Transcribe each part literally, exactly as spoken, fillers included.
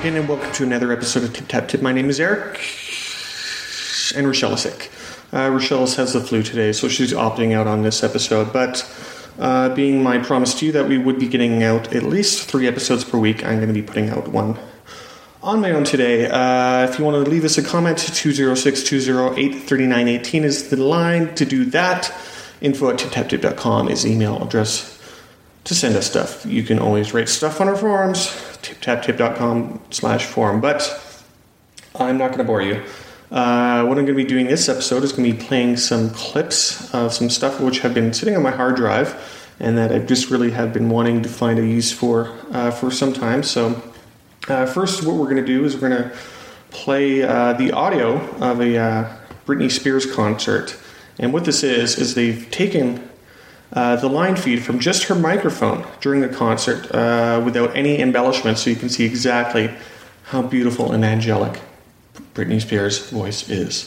again, and welcome to another episode of Tip Tap Tip. My name is Eric, and Rochelle is sick. Uh, Rochelle has the flu today, so she's opting out on this episode. But uh, being my promise to you that we would be getting out at least three episodes per week, I'm going to be putting out one on my own today. Uh, if you want to leave us a comment, two oh six, two oh eight, three nine one eight is the line to do that. Info at tip tap tip dot com is email address to send us stuff. You can always write stuff on our forums, tip tap tip dot com slash forum. But I'm not going to bore you. Uh, what I'm going to be doing this episode is going to be playing some clips of some stuff which have been sitting on my hard drive and that I just really have been wanting to find a use for uh, for some time. So uh, first, what we're going to do is we're going to play uh, the audio of a uh, Britney Spears concert. And what this is, is they've taken Uh, the line feed from just her microphone during the concert uh, without any embellishments, so you can see exactly how beautiful and angelic Britney Spears' voice is.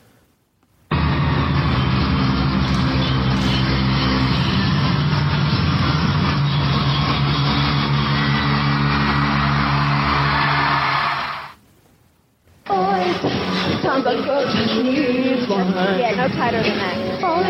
Yeah, no tighter than that.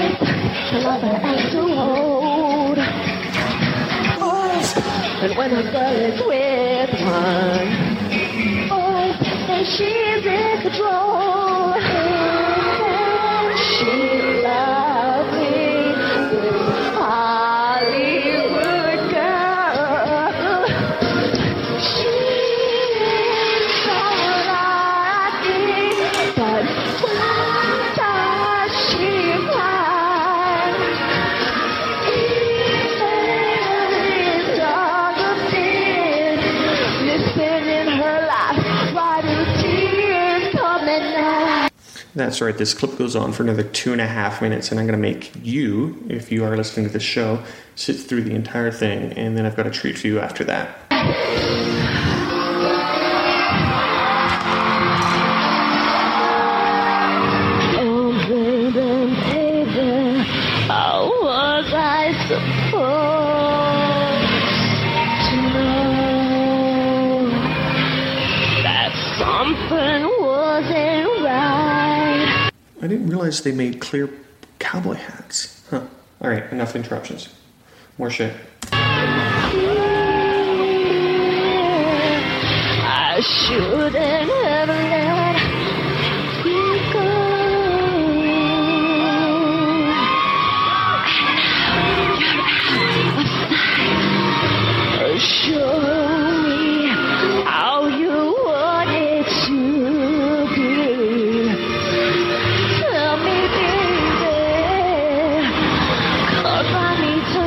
And when a girl is with one, oh, and she's in control, and she loves me, this Hollywood girl. She's so lucky, but when does she cry? That's right, this clip goes on for another two and a half minutes, and I'm going to make you, if you are listening to this show, sit through the entire thing, and then I've got a treat for you after that. Oh, baby, baby, how was I supposed to know that something wasn't right? I didn't realize they made clear cowboy hats. Huh. Alright, enough interruptions. More shit. I shouldn't have let you go. Show me how you want it to be. Tell me, baby, 'cause I need to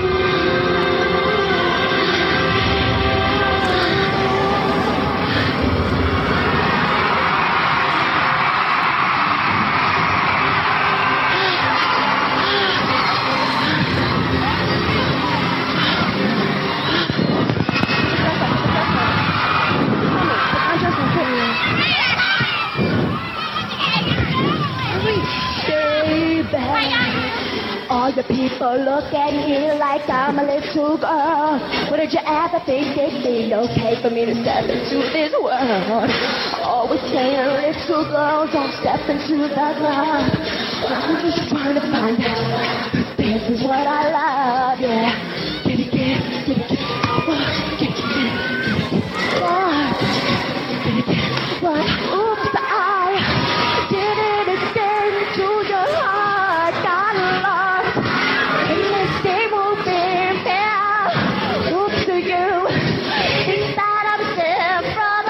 all the people look at me like I'm a little girl. What did you ever think it'd be okay for me to step into this world? Always saying little girls don't step into the club. I'm just trying to find out this is what I love, yeah. Get it, get it, get it, get it, oh, get it, get it, get it, oh, get it, get it, but oops, I did it again to your heart, got lost. Stay moving, yeah. Oops to you. Inside I'm still from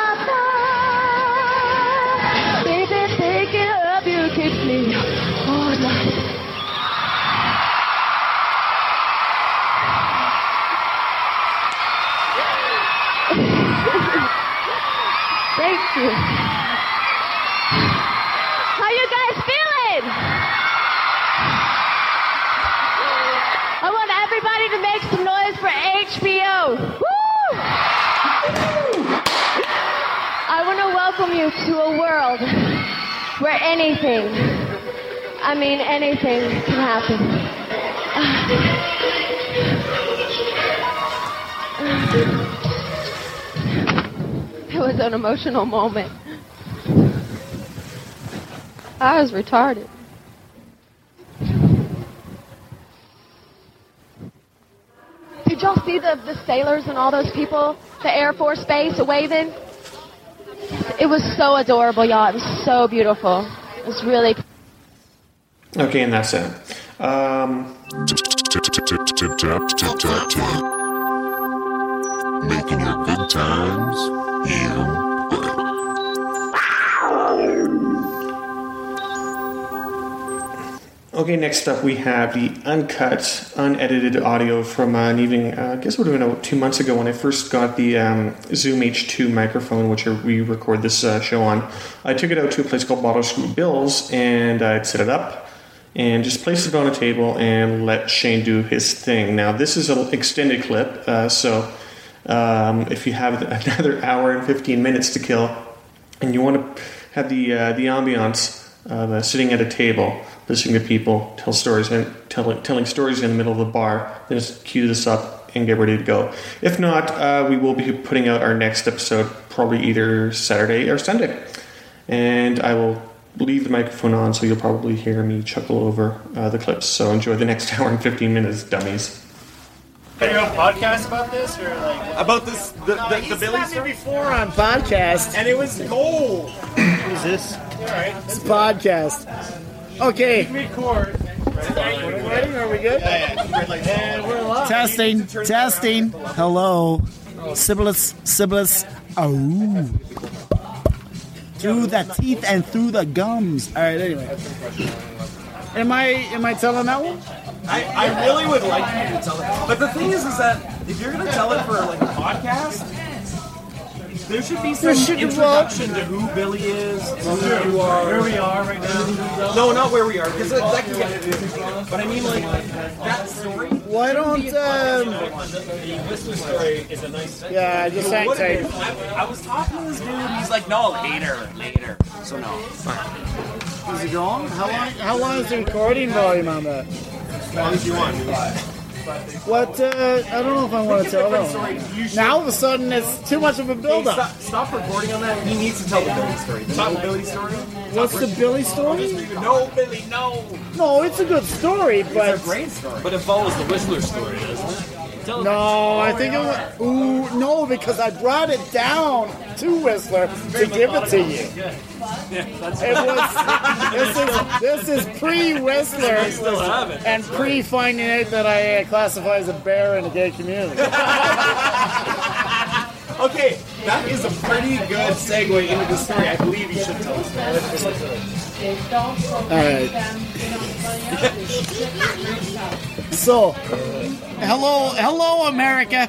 above. Baby, thinking of you keeps me all night. Thank you. How you guys feeling? I want everybody to make some noise for H B O. Woo! I want to welcome you to a world where anything, I mean anything, can happen. It was an emotional moment. I was retarded. Did y'all see the, the sailors and all those people, the Air Force Base waving? It was so adorable, y'all. It was so beautiful. It was really... Okay, and that's it. Um... Making your good times even Okay, next up we have the uncut, unedited audio from uh, an evening, uh, I guess it would have been about two months ago when I first got the um, Zoom H two microphone, which we record this uh, show on. I took it out to a place called Bottle Screw Bills, and I'd set it up and just placed it on a table and let Shane do his thing. Now, this is an extended clip, uh, so um, if you have another hour and fifteen minutes to kill and you want to have the, uh, the ambiance of uh, sitting at a table, listening to people tell stories and telling telling stories in the middle of the bar, then just cue this up and get ready to go. If not, uh, we will be putting out our next episode probably either Saturday or Sunday. And I will leave the microphone on, so you'll probably hear me chuckle over uh, the clips. So enjoy the next hour and fifteen minutes, dummies. Are you on podcast about this or like about this the the, the Billy story? Before on podcast, And it was gold. what is this? all right? It's podcast. Okay, Record. ready? Are we good? And we're live. Testing, testing. Hello, Sibilis, Sibilis. Oh, through the teeth and through the gums. All right. Anyway, am I am I telling that one? I, I really would like you to tell it. But the thing is, is that if you're gonna tell it for like a podcast, there should be some There should- introduction to who Billy is, who you are. Where we are right now. No, not where we are, because that, that can get. But I mean, like that story. Why don't? Um, The Whistler story is a nice thing. yeah, I just hang What tight. if- I, I was talking to this dude. He's like, no, later, later. So no. Is it going? How long? How long is the recording volume on that? As long as you want. What? Uh, I don't know if I want to tell that one. Now all of a sudden it's too much of a Hey, build-up. stop, stop recording on that. He needs to tell the Billy story. The no Billy story. What's the Billy story? No, Billy, no. No, it's a good story, It's but a great story. But it follows the Whistler story, doesn't it? Tell no, I think it was. Ooh, no, because I brought it down to Whistler to give it to you. It was. This is this is pre-Whistler Still have it. and pre-finding out that I uh, classify as a bear in the gay community. Okay, that is a pretty good segue into the story. I believe you should tell us. All right. So, hello, hello, America.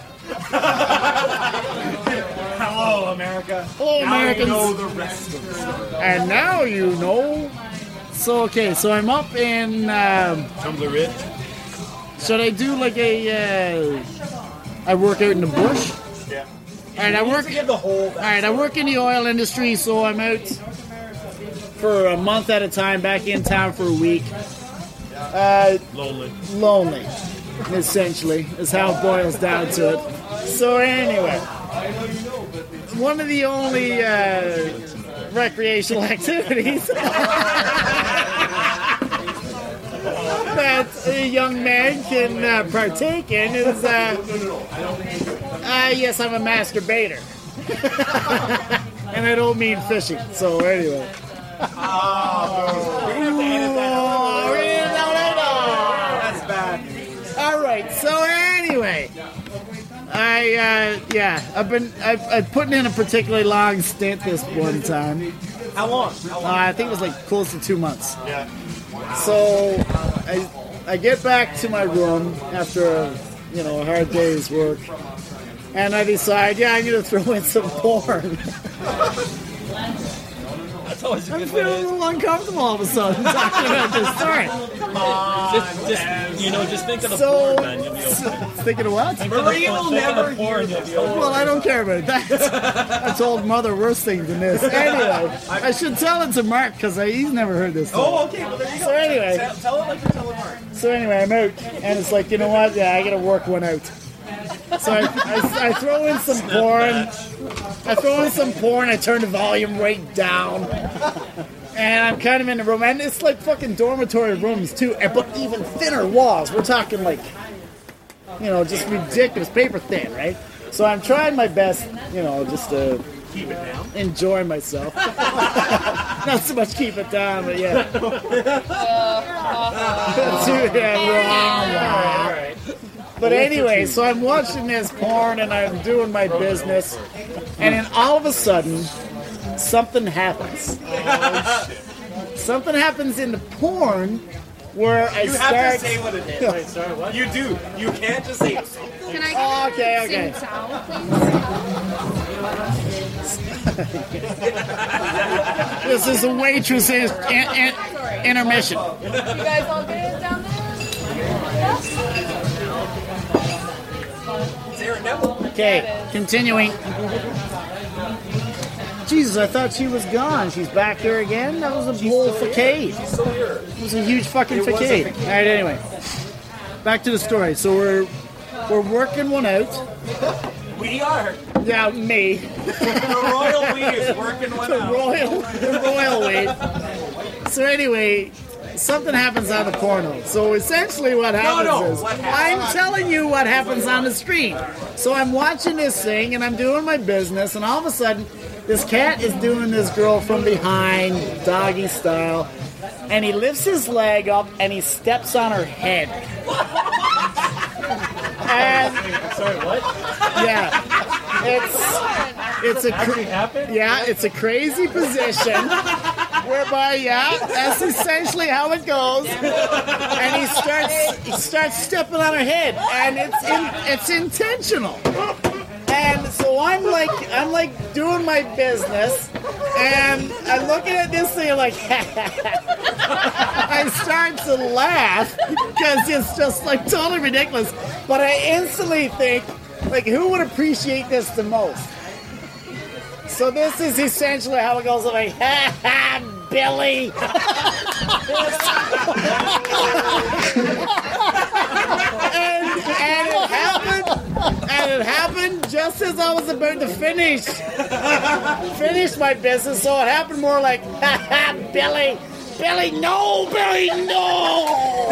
Hello, America. Hello, Now you Americans. know the rest of the story. And now you know. So okay, so I'm up in. Um, Tumbler Ridge. should I do like a? Uh, I work out in the bush. Yeah. All right, I work. To get the whole. All right, I work in the oil industry, so I'm out for a month at a time, back in town for a week. Uh, Lonely. lonely, essentially, is how it boils down to it. So anyway, one of the only uh, recreational activities that a young man can uh, partake in is, uh, uh, yes, I'm a masturbator. And I don't mean fishing, so anyway. We're gonna have to edit that out. Oh, really? No, no, no. That's bad. All right. So anyway, I uh, yeah, I've been I've, I've putting in a particularly long stint this one time. How long? How Uh, long? I think it was like close to two months. Yeah. So I I get back to my room after a, you know a hard day's work, and I decide yeah I'm gonna throw in some porn. That's always a I'm good way feeling a to. little uncomfortable all of a sudden talking about this story. Just, just, you know, just think of the So, porn, man. You'll be okay. thinking of what? Think of the Maria porn, will think of never the porn, hear you'll be okay. Well, I don't care about that. I told Mother worse things than this. Anyway, I should tell it to Mark because he's never heard this. Oh, Before. okay. Well, there you go. So anyway. Tell, tell it like you're telling Mark. So anyway, I'm out, and it's like, you know what? Yeah, I gotta work one out. So I, I, I throw in some porn. I throw in some porn. I turn the volume right down. And I'm kind of in the room. And it's like fucking dormitory rooms, too. and- But even thinner walls. We're talking like, you know, just ridiculous. Paper thin, right? So I'm trying my best, you know, just to Keep it down. enjoy myself. Not so much keep it down, but yeah. yeah. But anyway, so I'm watching this porn and I'm doing my business, and then all of a sudden, something happens. Something happens in the porn where I You have start. to say what it is. Wait, sorry, what? You do. You can't just say Can I get Oh, a okay, okay. Sing towel, please? This is a waitress's in, in, intermission. You guys all good down there? Okay, continuing. Jesus, I thought she was gone. She's back here again? That was a whole facade. It was a huge fucking facade. Alright, anyway. Back to the story. So we're we're working one out. we are. Yeah, me. The royal we is working one The out. royal the royal weight. So anyway, something happens on the porno. So essentially what happens no, is what I'm happens? telling you what happens on the screen. So I'm watching this thing and I'm doing my business, and all of a sudden this cat is doing this girl from behind, doggy style, and he lifts his leg up and he steps on her head. And Sorry, what? yeah, it's it's a cra- happened? yeah, it's a crazy position whereby yeah, that's essentially how it goes. And he starts he starts stepping on her head, and it's in, it's intentional. And so I'm like, I'm like doing my business, and I'm looking at this thing like, I start to laugh because it's just like totally ridiculous. But I instantly think, like, who would appreciate this the most? So this is essentially how it goes. I'm like, ha ha, Billy. and, and it happened. And it happened just as I was about to finish finish my business. So it happened more like, ha ha, Billy, Billy, no, Billy, no.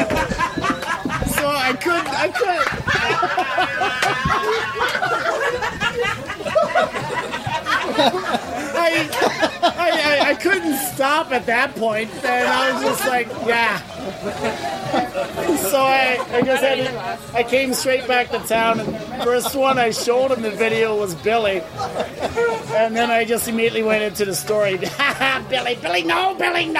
So I couldn't, I couldn't. I, I, I, I couldn't stop at that point, and I was just like, yeah. So I, I just had to, I came straight back to town, and first one I showed him the video was Billy, and then I just immediately went into the story. Billy, Billy, no, Billy, no.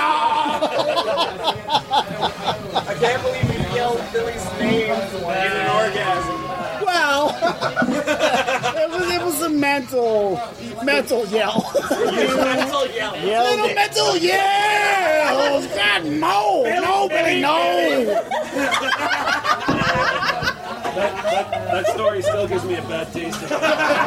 I can't believe you yelled Billy's name in an orgasm. Well, it was it was a mental mental yell. Mental yell. Little mental yell. God, no, no, Billy, no. That, that, that story still gives me a bad taste in my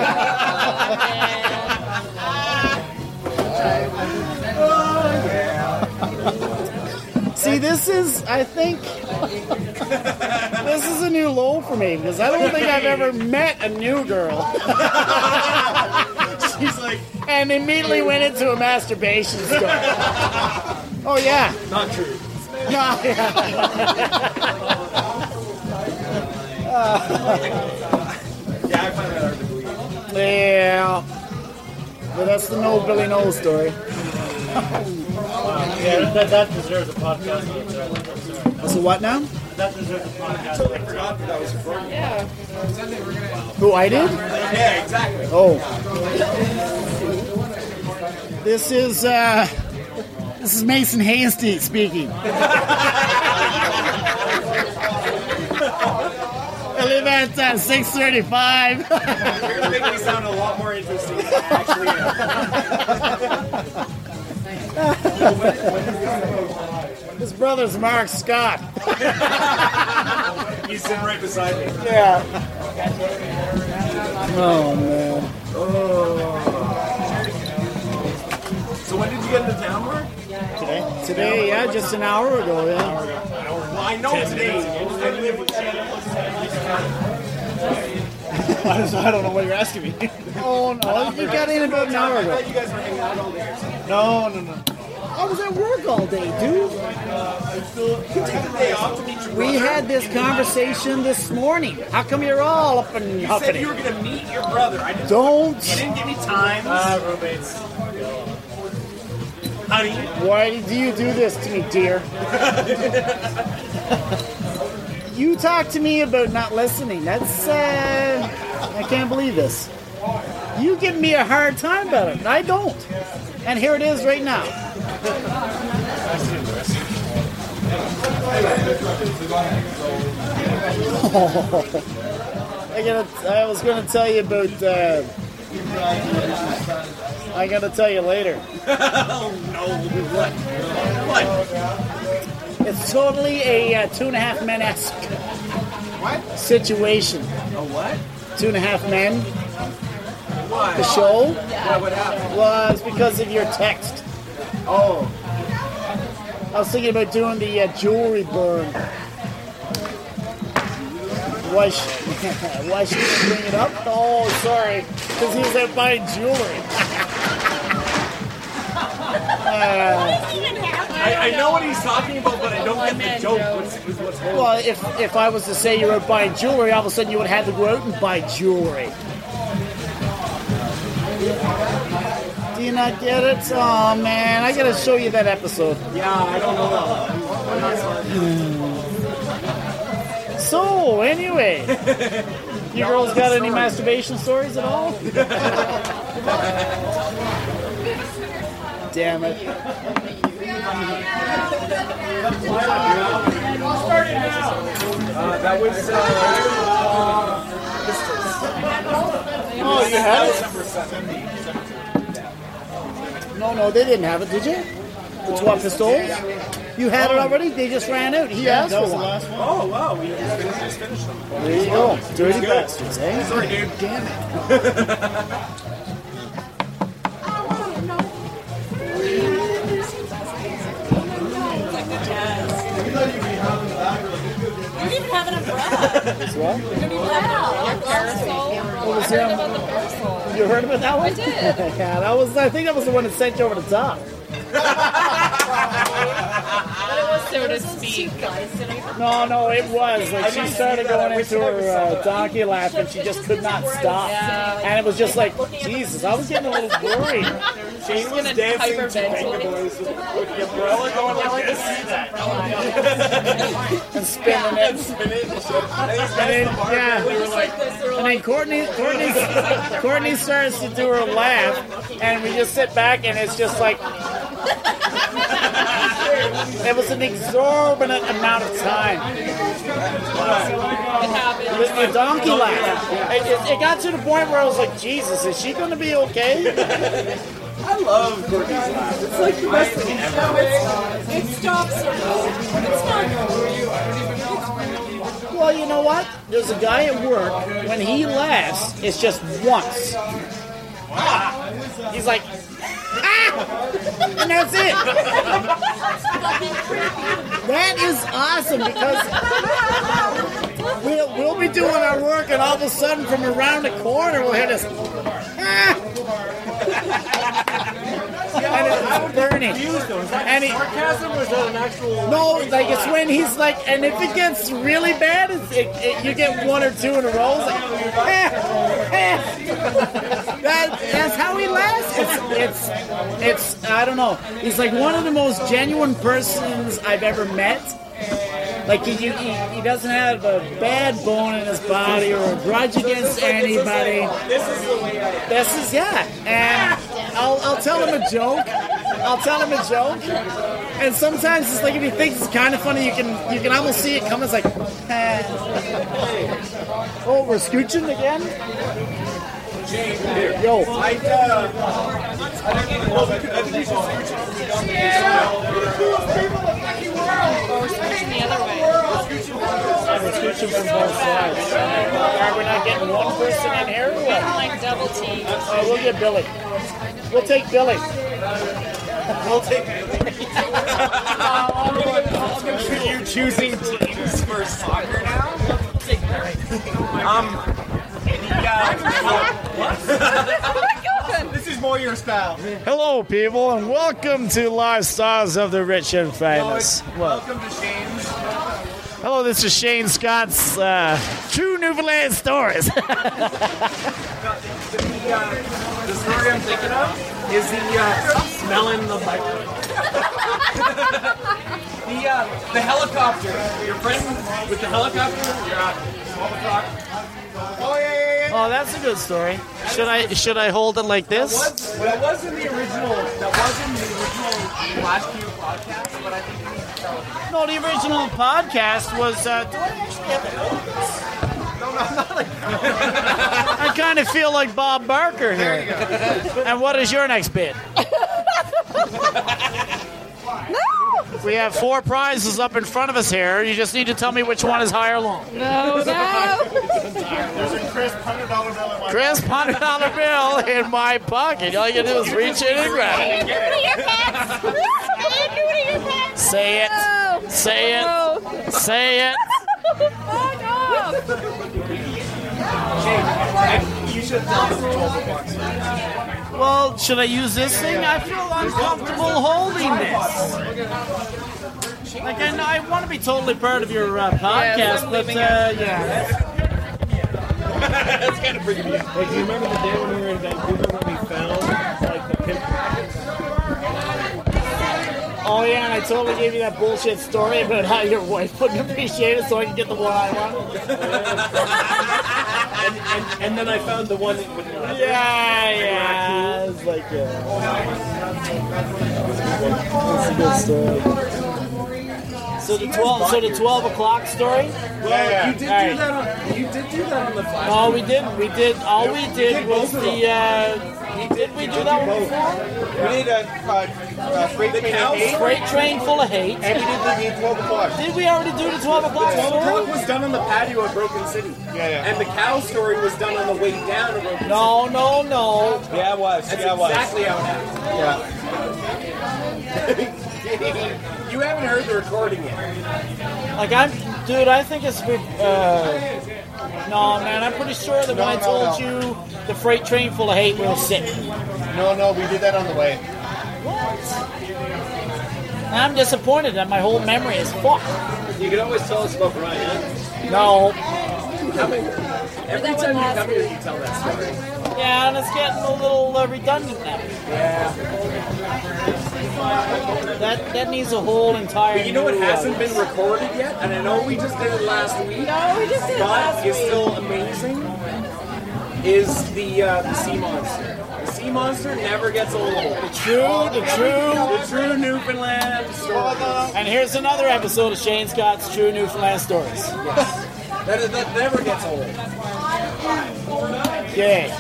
See, this is, I think, this is a new low for me because I don't think I've ever met a new girl. She's like, And immediately went into a masturbation story. Oh, yeah. not true. No, yeah. Yeah, I find that hard to believe. Yeah. But that's the no Billy No story. Yeah, that, that deserves a podcast. Sorry. So what now? That deserves a podcast. I forgot that that was recording. Who, I did? Yeah, exactly. Oh. This is, uh, this is Mason Hasty speaking. I live at uh, six thirty-five. You're gonna make me sound a lot more interesting than I actually am. His brother's Mark Scott. He's sitting right beside me. Yeah. Oh, man. So when did you get into town, Mark? Today? Today, yeah, just an hour ago, yeah. Well, I know today. I live with you. I don't, I don't know what you're asking me. Oh no, you got in about an hour I ago. thought you guys were hanging out all day or something. No, no, no. I was at work all day, dude. You took the day off to meet your We brother. had this conversation this morning. How come you're all up and You said huffing you were it? going to meet your brother. I didn't. Don't. You didn't give me time. Ah, roommates. Honey. Why do you do this to me, dear? You talk to me about not listening. That's, uh, I can't believe this. You give me a hard time about it. I don't. And here it is right now. I gotta. I was gonna tell you about. Uh, I gotta tell you later. Oh no. What? What? It's totally a uh, Two and a Half Men esque What? situation. A what? Two and a Half Men, Why? the show, Why? What happened? was because of your text. Oh. I was thinking about doing the uh, jewelry burn. Why, sh- why should you bring it up? Oh, sorry, because he was out buying jewelry. uh, I, I know what he's talking about, but I don't get the joke. What's, what's, what's wrong? well, if if I was to say you're out buying jewelry, all of a sudden you would have to go out and buy jewelry. Do you not get it? Oh man, I gotta show you that episode. Yeah, I don't know that one. I'm not sorry. So anyway, you girls got any masturbation stories at all? Damn it. Uh, that was uh, Oh, you had it? December seventh. No, no, they didn't have it, did you? The twelve pistols? You had it already? They just ran out. He asked for one. Oh, wow. We just finished, just finished them. There you go. Dirty Good. bastards, eh? Sorry, dude. Damn it. You didn't even have an umbrella. As well? You didn't even have your parasol. What was I heard that? about the parasol. You heard about that one? I did. Yeah, that was, I think that was the one that sent you over the top. So to speak. No, no, it was. Like, she started going into her uh, donkey laugh and she just could not stop. And it was just like, Jesus, I was getting a little worried. Shane was dancing to Venga Boys with the umbrella going like this. And spinning it. And then, yeah. And then Courtney, Courtney, Courtney starts to do her laugh, and we just sit back, and it's just like it was an exorbitant amount of time. The, the donkey laugh. It, it, it got to the point where I was like, Jesus, is she going to be okay? I love Courtney's laugh. It's like the best thing ever. It stops. It's not. Well, you know what? There's a guy at work, when he laughs, it's just once. He's like, ah! And that's it. That is awesome because we'll, we'll be doing our work and all of a sudden from around the corner we'll hear this, ah! And it's burning. And he, Sarcasm was that an actual? no, like it's when he's like, and if it gets really bad, it's, it, it, you get one or two in a row. It's like, eh, eh. That, that's how he laughs. It's, it's, it's, I don't know. He's like one of the most genuine persons I've ever met. Like he, he, he doesn't have a bad bone in his body or a grudge against anybody. This is the way I am. This is yeah, and I'll I'll tell him a joke. I'll tell him a joke, and sometimes it's like if he thinks it's kind of funny, you can you can almost see it come. It's like, eh. Oh, we're scooching again. Yo, I, uh, I don't even know. I think you should switch Or switching the other way. we're scooching from both sides. Are we not getting one person in here? Or what? Like double T. Oh, we'll get Billy. We'll take Billy. We'll take Are you choosing teams for soccer now? Um, This is more your style. Hello, people, and welcome to Lifestyles of the Rich and Famous. Welcome to Shane's. Hello, this is Shane Scott's uh, True Newfoundland Stories. The, uh, the story I'm thinking of is the uh, smelling the bike. the uh, the helicopter. Your friend with the helicopter. You're at twelve o'clock. Oh yeah, yeah, yeah. Oh, that's a good story. Should I should I hold it like this? That was, that was in the original. That was in the original Last Few podcast, but I think you need to tell it. No, the original podcast was. Uh, do I actually have the notes? No, no, not like I kind of feel like Bob Barker here. There you go. And what is your next bid? We have four prizes up in front of us here. You just need to tell me which one is high or low. No, no. There's a crisp hundred dollar bill in my Crisp hundred dollar bill in my pocket. All you gotta do is reach in and grab it. Do it to your pets. Do it to your pets. Say it. No. Say it. No. Say it. Oh, no. You should tell them twelve o'clock. Well, should I use this thing? I feel uncomfortable holding this. Like, I, know, I want to be totally part of your uh, podcast, but uh, yeah. That's kind of freaking me out. Like, do you remember the day when we were in Vancouver when we found, like, the pimp package? Oh yeah, and I totally gave you that bullshit story about how your wife wouldn't appreciate it, so I can get the one I want. and, and, and then I found the one that would not. Yeah, yeah. It's like, yeah. That's a good story. So the twelve, so the twelve o'clock story. Well, you did All right. do that on. You did do that on the flash. No, we didn't. We did. All we did was the. Uh, did we do that one before? We did a uh, uh, freight train at eight, Freight train full of hate. and we did the twelve o'clock. Did we already do the twelve o'clock twelve story? o'clock was done on the patio at Broken City. Yeah, yeah. And the cow story was done on the way down to Broken No, no, no. City. Yeah, it was. That's Yeah, it was. exactly how it happened. Yeah. You haven't heard the recording yet. Like I'm, dude. I think it's. Uh, no, man. I'm pretty sure that when I no, told no. you the freight train full of hate, we were sick. No, no, we did that on the way. I'm disappointed that my whole memory is fucked. You can always tell us about Brian. No. Every time you come here, you tell that story. Yeah, and it's getting a little uh, redundant now. Yeah. That that needs a whole entire. But you know what new, uh, hasn't been recorded yet? And I know we just did it last week. No, we just did it but last it's week. still amazing. Is the uh, the sea monster? The sea monster never gets old. The true, the true. The true Newfoundland story. And here's another episode of Shane Scott's True Newfoundland Stories. That, that never gets old. Yay.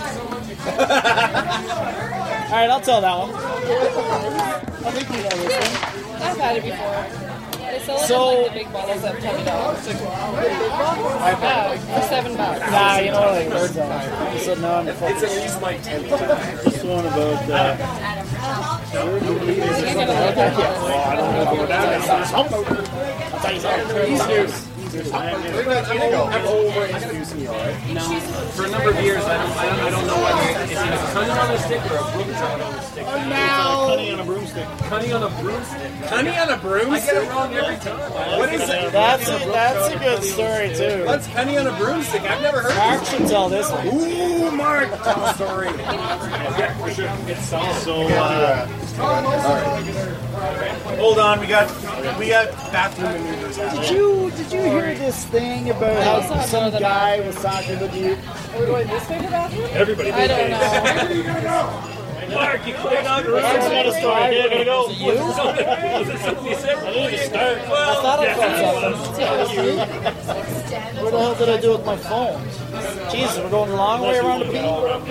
All right, I'll tell that one. I think you know this one. I've had it before. They sell it So- in like the big bottles at twenty dollars. No, for seven bucks. Nah, you know what I heard that. I said no on the phone. It's at least my tenth time. This one about. Uh, You can get a look at it. He's new. I'm over introducing you, alright? No. For a number of years, I don't, I don't, I don't know what it is. Is it a cunning on a stick or a broomstick on a stick? Cunning on a broomstick. Cunning on a broomstick. Cunning on a broomstick? I get it wrong every time. What is it? that's a, that's a good story too. What's cunning on a broomstick? I've never heard Mark of should tell this one. this. Ooh, Mark! Tell a story. Yeah, for sure. It's solid. So, uh, hold on, we got we got bathroom maneuvers. Did you did you hear this thing about how some guy was talking with you? Are we going this way for bathroom? Everybody I don't know. Mark, you click on the Mark's got a story. Here we go. Was it something you said? I need to start. I thought I saw something. Where the hell did I do with my phone? Jesus, we're going a long way around the P.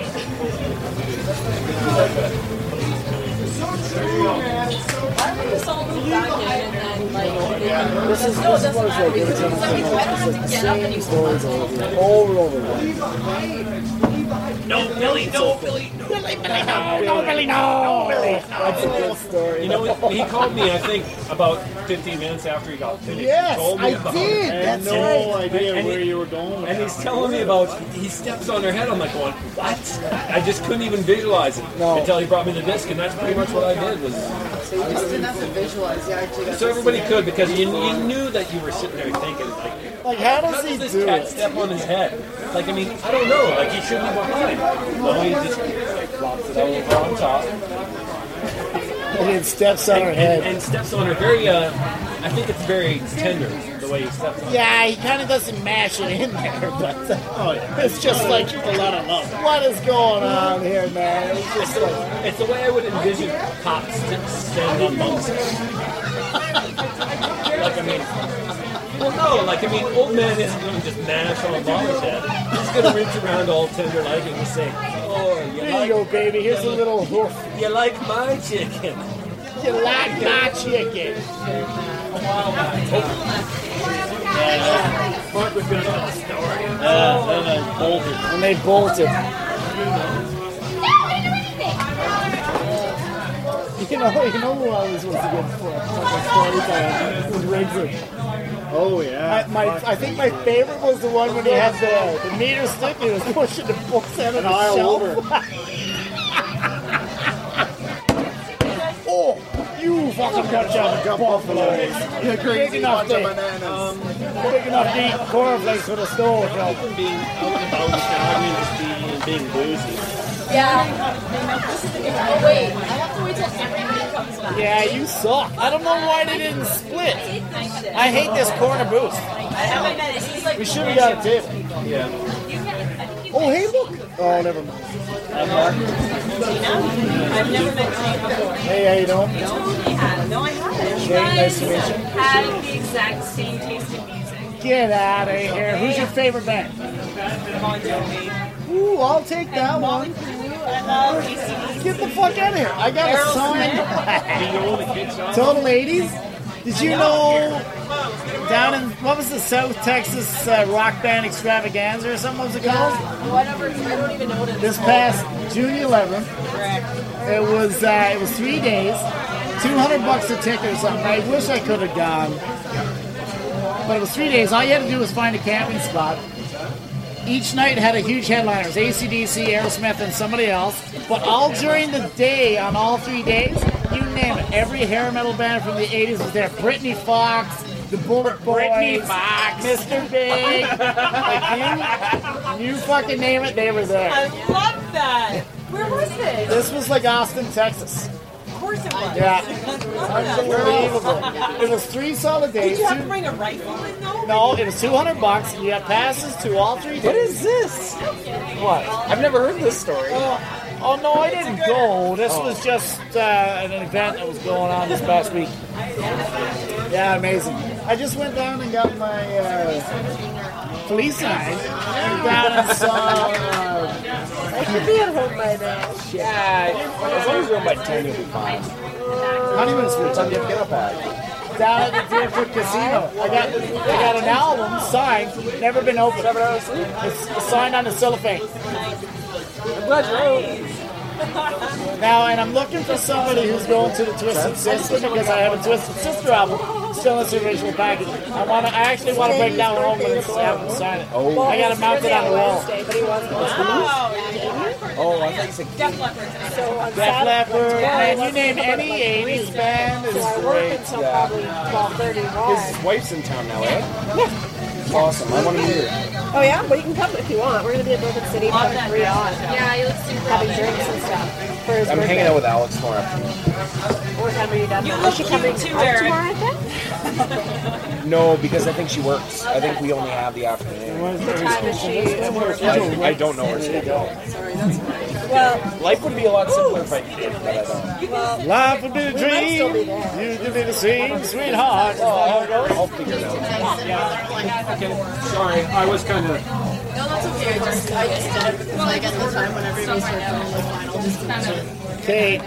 This is, this is what it's like every time I come home. It's like the same stories over and over and over again. no, Billy, no, Billy, no, Billy, Billy, no, No, Billy, no! Billy. That's a good story. You know, he called me, I think, about fifteen minutes after he got finished. Yes, he told me I about did. It. I had That's no right. idea And he- where you were going. And he's telling me about, he steps on her head. I'm like going, what? I just couldn't even visualize it No. until he brought me the disc, and that's pretty much what I did. Was So you just didn't have to visualize. You actually got so everybody could, because you, you knew that you were sitting there thinking, like, Like, how how does he does this do cat it? step on his head? Like, I mean, I don't know. Like, he should be behind. No, he just like, drops it over on top. And then steps on her And, head. and steps on her very, uh, I think it's very tender, the way he steps on her. Yeah, he kind of doesn't mash it in there, but Oh, yeah. it's just like a lot of love. what is going on here, man? It's just like It's the way I would envision cops st- standing on monks. Like, I mean, well, no, like, I mean, old man isn't going to just mash on Molly's head. He's going to reach around all tender like and just say, oh, you here like, you go, baby. Here's a little hoof. you like my chicken. You like my chicken? Mark was going to tell a story. Uh, then I bolted. And they bolted. You know, you know who I was supposed to get for fucking story time was Riggsy. Oh, yeah. I, my, I think my favorite was the one when he had the, the meter stick. He was pushing the books out of the aisle shelf. over. Oh, you fucking got your buffalo. You're Big enough bunch of to, bananas. big enough to eat cornflakes with a stove. Bro. Being out and about with I mean, just being, being boozy. Yeah. Oh, wait. I have to wait till everybody comes back. Yeah, you suck. I don't know why they didn't split. I hate this corner booth. We should have got a table. Yeah. Oh, hey, look. Oh, never mind. I've never met Jane before. Hey, how you doing? Yeah, no, I haven't. Jane, nice to meet you. Had the exact same taste in music. Get out of here. Who's your favorite band? Bon Jovi. Ooh, I'll take that one. I love A C D C. Get the fuck out of here. I got a sign. Total eighties. Did you know down in, what was the South Texas uh, rock band extravaganza or something, what was it called? Whatever. I don't even know what it is. This past June eleventh. It was uh, it was three days, two hundred bucks a ticket or something. I wish I could have gone, but it was three days. All you had to do was find a camping spot. Each night had a huge headliner. It was A C D C, Aerosmith, and somebody else. But all during the day, on all three days, you name it. Every hair metal band from the eighties was there. Britney Fox, the Bullet Boys, Britney Fox. Mister Big. Like you, you fucking name it, they were there. I love that. Where was this? This was like Austin, Texas. Of course it was. Yeah. I love that. Unbelievable. It was three solid days. Did you have to Two- bring a rifle in though? no, it was two hundred bucks. You got passes to all three days. What is this? What? I've never heard this story. Oh, no, I didn't go. This was just uh, an event that was going on this past week. Yeah, amazing. I just went down and got my uh, police eye. Went down and saw. Uh, I should be at home by now. Yeah, as long as you're home by ten, you'll be fine. Honeymoon Street. What time do you have to get up at? Down at the Deerfoot Casino. I got I got an album signed, never been opened. Seven hours sleep? It's signed on the cellophane. I'm glad you're home. Now, and I'm looking for somebody who's going to the Twisted Sister because I have a Twisted Sister album still in its original packaging. I want to, I actually want to break down home and have them sign it. Oh. I got it mounted on the wall. Oh, I thought you said Def Leppard. So on Def Saturday, Leppard, man, you Saturday, name like any three. eighties band is So I work great. until Yeah. probably twelve thirty. his wife's in town now, eh? Awesome. I want to meet her. Oh yeah, well you can come if you want. We're gonna be at Broken City from three on, Yeah, you look super having drinks and stuff for his I'm birthday. hanging out with Alex more after. What time are you done? You Is look she coming cute too, up Eric. tomorrow? I think. No, because I think she works. I think we only have the afternoon. What time is she? I, I don't know her schedule. Well, Life would be a lot simpler if I did, but I don't. Life would be a we might still be dream. there. You could be the same sweetheart. I'll figure it out. Okay, sorry, I was kind of. No, that's okay. I just, I just did it because like at the time when everybody started filming the final, just kind of Kate,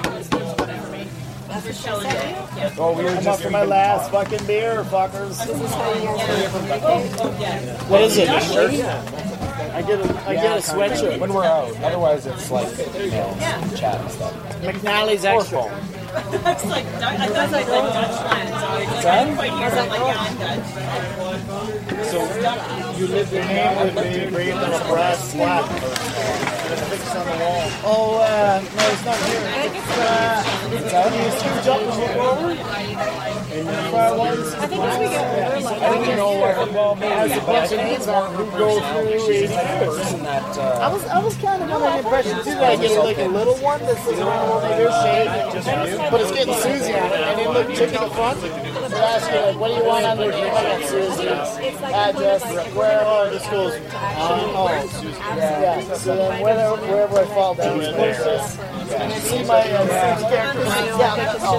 for show and day. Yeah. Oh, we were I'm up just for my last fucking beer, fuckers. This is how you guys are. What is it? shirt. I get a, I Yeah, get a kind of. sweatshirt. When we're out. Otherwise, it's like, you know, chat and stuff. McNally's extra. That's like Dutch. I thought like like Dutch land. So I didn't quite hear that. Like yeah, I'm Dutch. So you lived in Name would be engraved on a brass slab. And it's fixed on the wall. Oh, uh, no, it's not here. It's, uh, it's out. You Steve Jobs took over. And where I was. I think as we get older, like I think you know what, well, maybe, Has a but I bunch of think names it's on more it who who go goes through through eighty that years. person that, I uh, was I was kind of under the impression too that I get like a little one that sits around over there shaved, but it's getting Susie on it, and then look chick in the front. They ask you like, what do you want on your name? I got Susie. Address, where are the schools? Um, oh, yeah. So then wherever, wherever I fall down, it's closest. And you see my uh, Susie character. Yeah. Oh,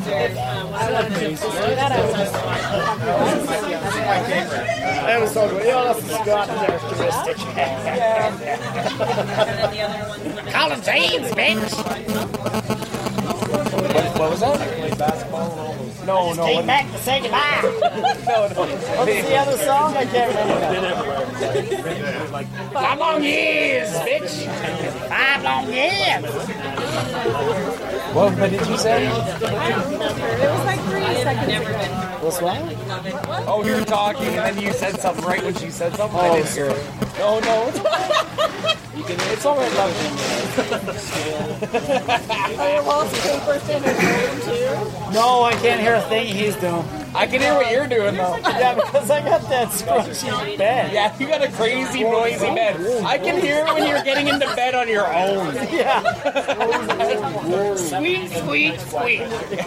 I was talking about, yeah, that's the Scott characteristic. Colin James, bitch! what was that? No, no. Came what- back to say goodbye! no, no. What's the other song? I can't remember. Five long years, bitch! Five long years! What, what did you say? I don't remember. It was like three seconds ago. What's wrong? Oh, you were talking and then you said something right when she said something. I Oh, didn't hear it. No, no. It's, you can, it's all right, love. Are your wallpapers in her room too? No, I can't hear a thing he's doing. I can hear what you're doing, though. Yeah, because I got that scrunchy bed. Yeah, you got a crazy, noisy bed. I can hear it when you're getting into bed on your own. Yeah. Sweet, sweet, sweet.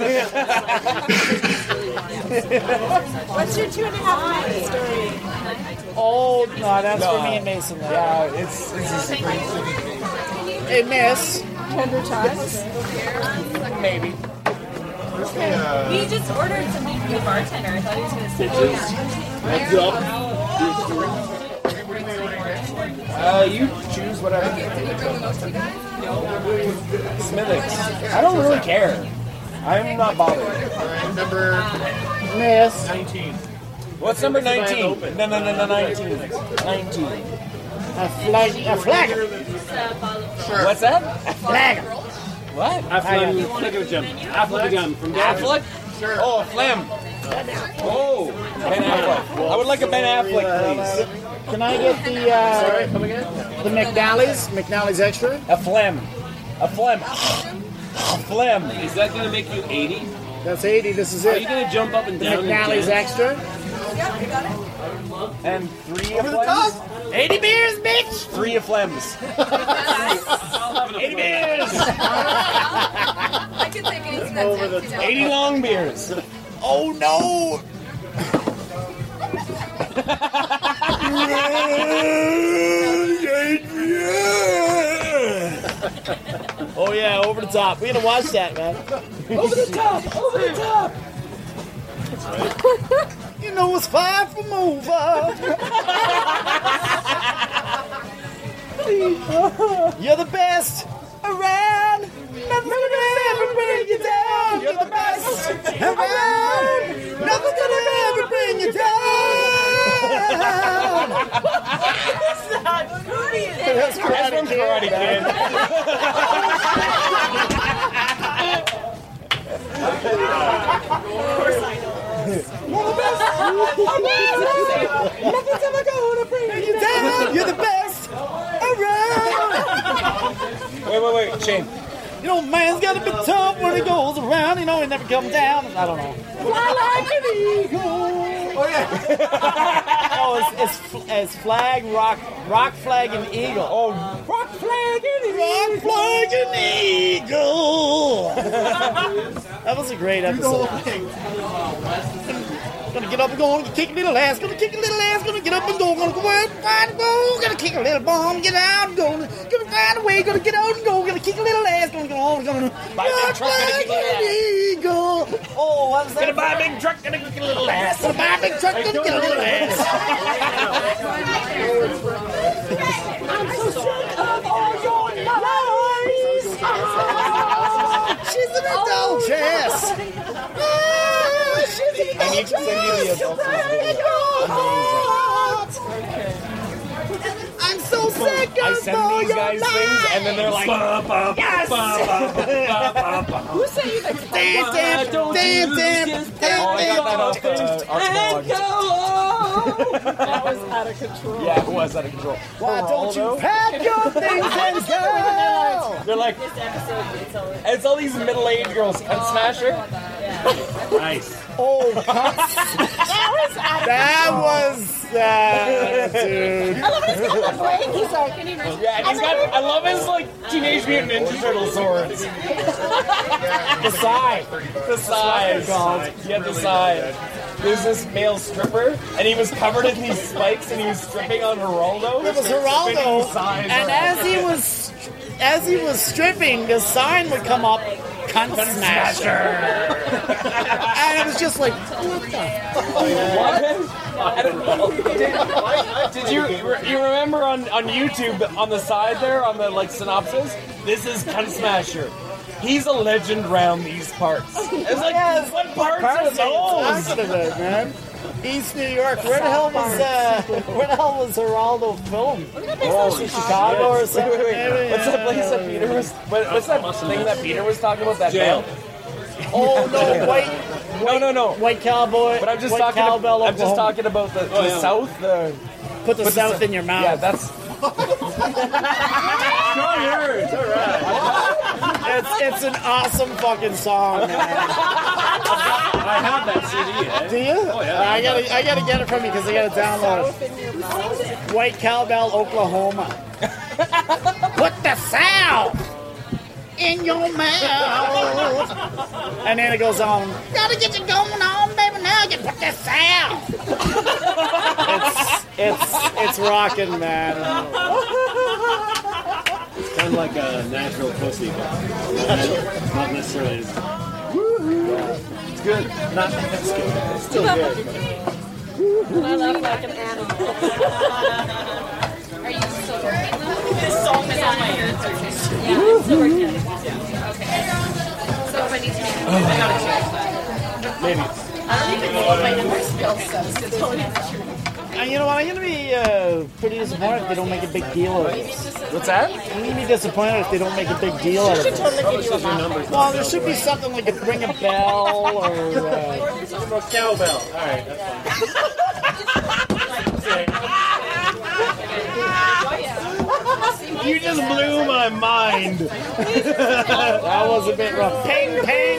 What's your two and a half minute story? Oh, no, that's No. for me and Mason. Though. Yeah, it's, it's, it's Hey, miss. Tender tots. maybe. We just ordered something from the bartender. I thought he was going to say Uh, you choose whatever. Smithix. I don't really care. I'm not bothered. number Miss. nineteen. What's number nineteen? No, no, no, no, nineteen. nineteen. A flag. A flagger. What's that? A flagger. What? Affleck. Think of Jim. Affleck again from Affleck? Oh, a phlegm. Oh, Ben Affleck. I would like a Ben Affleck, please. Can I get the uh, the McNally's? McNally's extra? A phlegm. A phlegm. A phlegm. Is that going to make you eighty? That's eighty. This is Are it. you going to jump up and The down? McNally's extra. And three of phlegms? eighty beers, bitch. Three of phlegms. eighty beers. I can take anything that's empty. eighty long beers. Oh, no. Oh yeah, over the top. We gotta watch that, man. Over the top. Over the top. You know it's far from over. You're the best around. Nothing gonna ever bring you down. You're the best around. Nothing gonna ever bring you down. That's That's from Karate Kid. Nothing's ever gonna bring you down. You're the best around. Wait, wait, wait. Shane. You know, man's gotta be tough when he goes around. You know, he never comes down. I don't know. Fly like an eagle. Oh yeah. Oh, it's, it's it's flag, rock, rock, flag, and eagle. Oh, rock flag and Rock, flag, and eagle. That was a great episode. Gonna get up and go, gonna kick a little ass, gonna kick a little ass, gonna get up and go, gonna go out and find and go, gonna kick a little bomb, get out and go, gonna find a way, gonna get out and go, gonna kick a little ass, gonna go on, gonna Buy a big truck, gonna kick a little ass. eagle. Oh, what was that? Gonna buy a big truck, gonna kick a little ass. Gonna buy a big truck, gonna get a little ass. I'm so sick of all your lies. She's an adult chess. I need to send you the adult. I'm so sick of I send all these your guys lies. things, and then they're like, ba, ba, Yes! ba, ba, ba, ba, ba. Who sent you the Damn, damn, damn, damn, damn, Oh, I got that off uh, Archipelago. That was out of control. Yeah, it was out of control. Why don't you Geraldo? pack your things and go? They're like, This episode, it's all. and it's all these middle-aged girls. Cunt smasher. Nice. Oh, that was uh, dude. I love his got the break. He's like, can you imagine? Yeah, and he's got. I love his like Teenage Mutant Ninja Turtle swords. The side, the side. Yeah, the side. There's this male stripper, and he was covered in these spikes, and he was stripping on Geraldo. It was Spinning Geraldo, sides and around. as he was as he was stripping, the sign would come up, "Cunt Smasher," and it was just like, what the? I don't know. Did, did you you remember on, on YouTube on the side there on the like synopsis? This is Cunt Smasher. He's a legend round these parts. It's like Yes, what parts are Parts those? of it, man. East New York. Where the hell was uh, where the hell was Geraldo filmed? Oh, Chicago or something? Wait, wait, wait. maybe? What's that place that Peter was? What, what's that thing that Peter was talking about? That Jail. bell? Oh no, white, No, no, no. white cowboy. But I'm just white talking. cowbell, I'm just Oklahoma. talking about the, the Oh, yeah. South. The Put the put the south s- in your mouth. yeah, that's. It's all right. It's it's an awesome fucking song, man. I have that C D, eh? Do you? Oh, yeah. I gotta I gotta get it from you because I gotta download it. White Cowbell, Oklahoma. Put the south in your mouth. And then it goes on. Gotta get you going on, baby. Now you put the south. It's it's it's rocking, man. Kind of like a natural pussy, but not necessarily. As It's good. Not that's good. It's still good. And I laugh like an animal. Are you still working though? This song is on my ears. Yeah, I'm still working on it. Okay. So if I need to change, I gotta change that. Maybe. I don't even know what my number skill says. It's totally true. And you know what? I'm gonna be uh, pretty disappointed if they don't make a big deal out of this. What's that? I'm gonna be disappointed if they don't make a big deal out of Should it. totally give you a mouth. Well, there should be something like a ring a bell or. Uh, cowbell. All right, that's You just blew my mind. That was a bit rough. Ping, ping.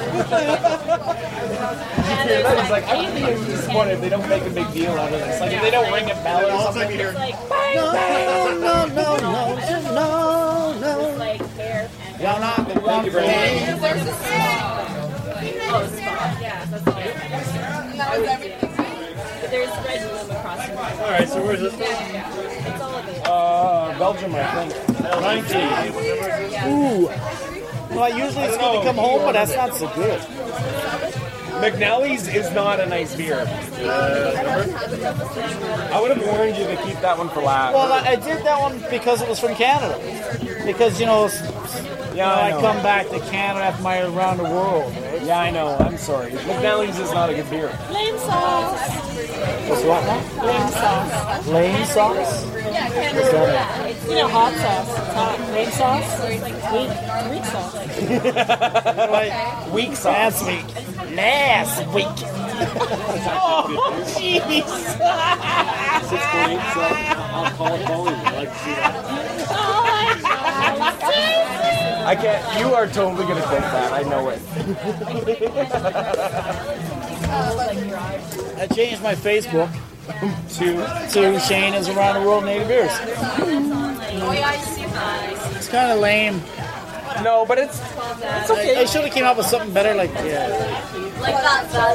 It's like I would be disappointed if they don't make a big deal out of this. Like if they don't ring a bell or something. No, no, no, no, no, no. Like hair. You're not the one for me. There's a song. Oh, spot. Yeah, that's all. That was everything. There's red bloom across the room. all right. So where's this? Yeah, it's all of it. Uh, Belgium, I think. nineteen. Ooh. Well, usually it's good to come home, but that's not so good. McNally's is not a nice beer. I would have warned you to keep that one for last. Well, I I did that one because it was from Canada. Because, you know, s- yeah, I I know. come back to Canada after my around the world. Right? Yeah, I know. I'm sorry. McNally's is not a good beer. Lame sauce. What's what now? Lame sauce. Lame sauce? Yeah, Canada. It's, you know, hot sauce. It's hot. Lame sauce. Weak. Weak sauce. Like, Weak sauce. last week. Last week. Oh, jeez. Six point eight. So I'll call it volume. I like to see that. I can't. You are totally gonna quote that. I know it. I changed my Facebook to to Shane is around the world native beers. Oh, yeah, I see that. It's kind of lame. No, but it's it's okay. I should have came up with something better. Like yeah, Like that. That.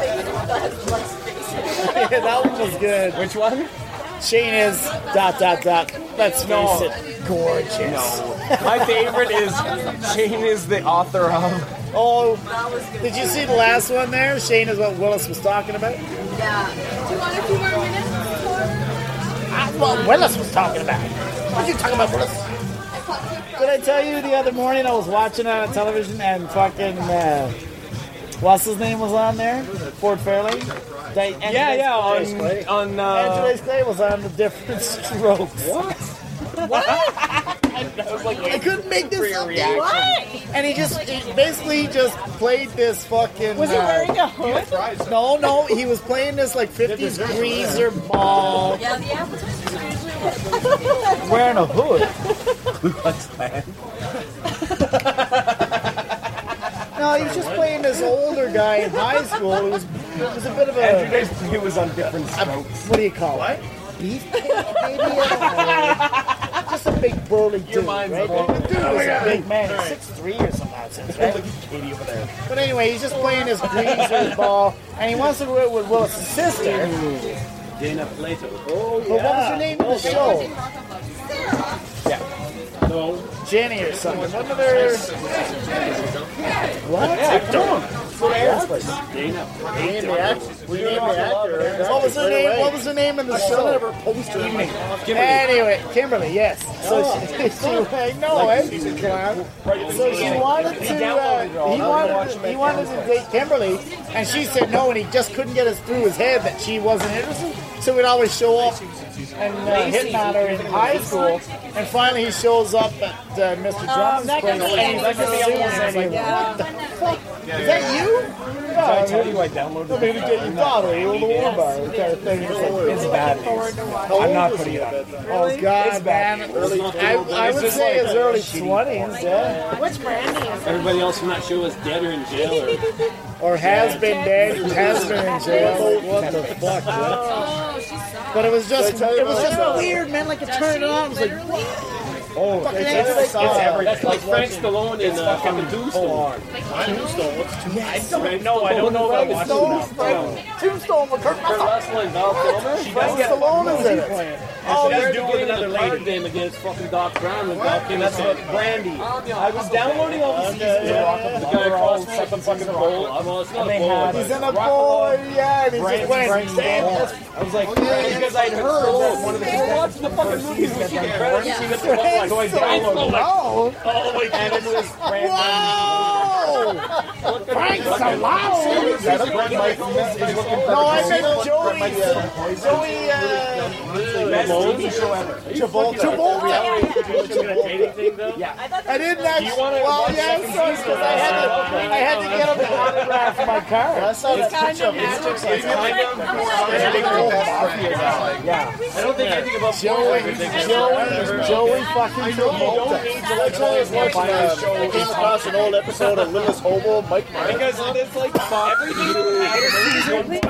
yeah that one was good. Which one? Shane is dot dot dot. Let's face No. it, gorgeous. No. My favorite is Shane is the author of. Oh, did you see the last one there? Shane is what Willis was talking about. Yeah. Do you want a few more minutes? That's what Willis was talking about. What are you talking about, Willis? Did I tell you the other morning I was watching it on television and fucking uh, What's his name was on there? Ford Fairlane? Di- Yeah, yeah, on, on, uh... Andrew Dice Clay was on the Different Strokes. What? What? I, was like, I couldn't make this up. What? And he just, he basically just played this fucking... Was he uh, wearing a hood? No, no, he was playing this like fifties greaser ball. Yeah, the appetizers are usually Wearing a hood. No, he was just playing this older guy in high school. It was, it was a bit of a... Andrew Dice Clay was on Different Strokes. What do you call it? Beef cake, maybe? I don't know. Just a big burly dude, right? The dude was a big man. He's six three or some nonsense, right? Katie over there. But anyway, he's just playing his greaser ball, and he wants to do it with Willis' sister. Dana Plato. Oh, But what was her name in the show? Yeah. No. Jenny or something. One of their... What? Yeah, come on. Go to Aaron's place. Dana. Name the actor. We named the actor. What was her name? What was her name in the show? Evening. Anyway, Kimberly. Yes. So she, she I know, eh? She's a clown. So she wanted to. Uh, he wanted. To, he wanted to date Kimberly, and she said no, and he just couldn't get us through his head that she wasn't interested. So we'd always show up and uh, hitting on her in high school, and finally he shows up at uh, Mister Johnson's place, and he's like, "What the fuck? Is that you?" Did I tell you I downloaded I mean, to get your daughter, you know, the war bar kind of thing. It's, like, It's bad. I'm not putting it on. oh, God, It's bad. man. I, I would say his early twenties, yeah. Which brandy is it? Everybody else from that show is dead or in jail. Or Or has been dead, has been in jail. What the fuck, man? Oh, she's so But it was just, it was just weird, man. Like, it turned it on. It was like, what? Oh, Fucking it's, it's, it's, it's everything. That's like Frank Stallone in uh, fucking Tombstone. Tombstone. What's Tombstone? I know, I don't know if I watched Tombstone. it. Tombstone with Kurt Kurt Russell and Val Kilmer. She Frank does get Stallone is in it. Oh, They're she's doing doing another another lady. game against fucking Doc Brown and Val Kilmer. That's what Brandy. I was downloading all the seasons of Rock of The guy across from Seven fucking fucking bowl. bowl. Well, it's not And a they bowl. had- but- He's in a boy, yeah, and he's just Brandy, wearing Brandy, I was like, because I'd heard that one of the We're watching the fucking movies with you. Credits. You get the Frank one. So I downloaded it. Stallone. Oh, wait, and it was Brandy. Whoa! Frank Stallone! Is that a Brad Michaels is looking for No, I the meant Joey. Joey. Joey, uh... Best T V show ever. Travolta. Travolta. Yeah. I didn't actually. You wanna Well, watch yeah, second sorry, season? because I had to, I had to get him to autograph my car. That's not It's kind of it's just it's kind of it's a big old mafia guy. Yeah. I don't think anything about Joey, Joey, Joey fucking Travolta. That's why I was watching a show. I came across an old episode of Littlest Hobo, Mike Myers. Because it's like everything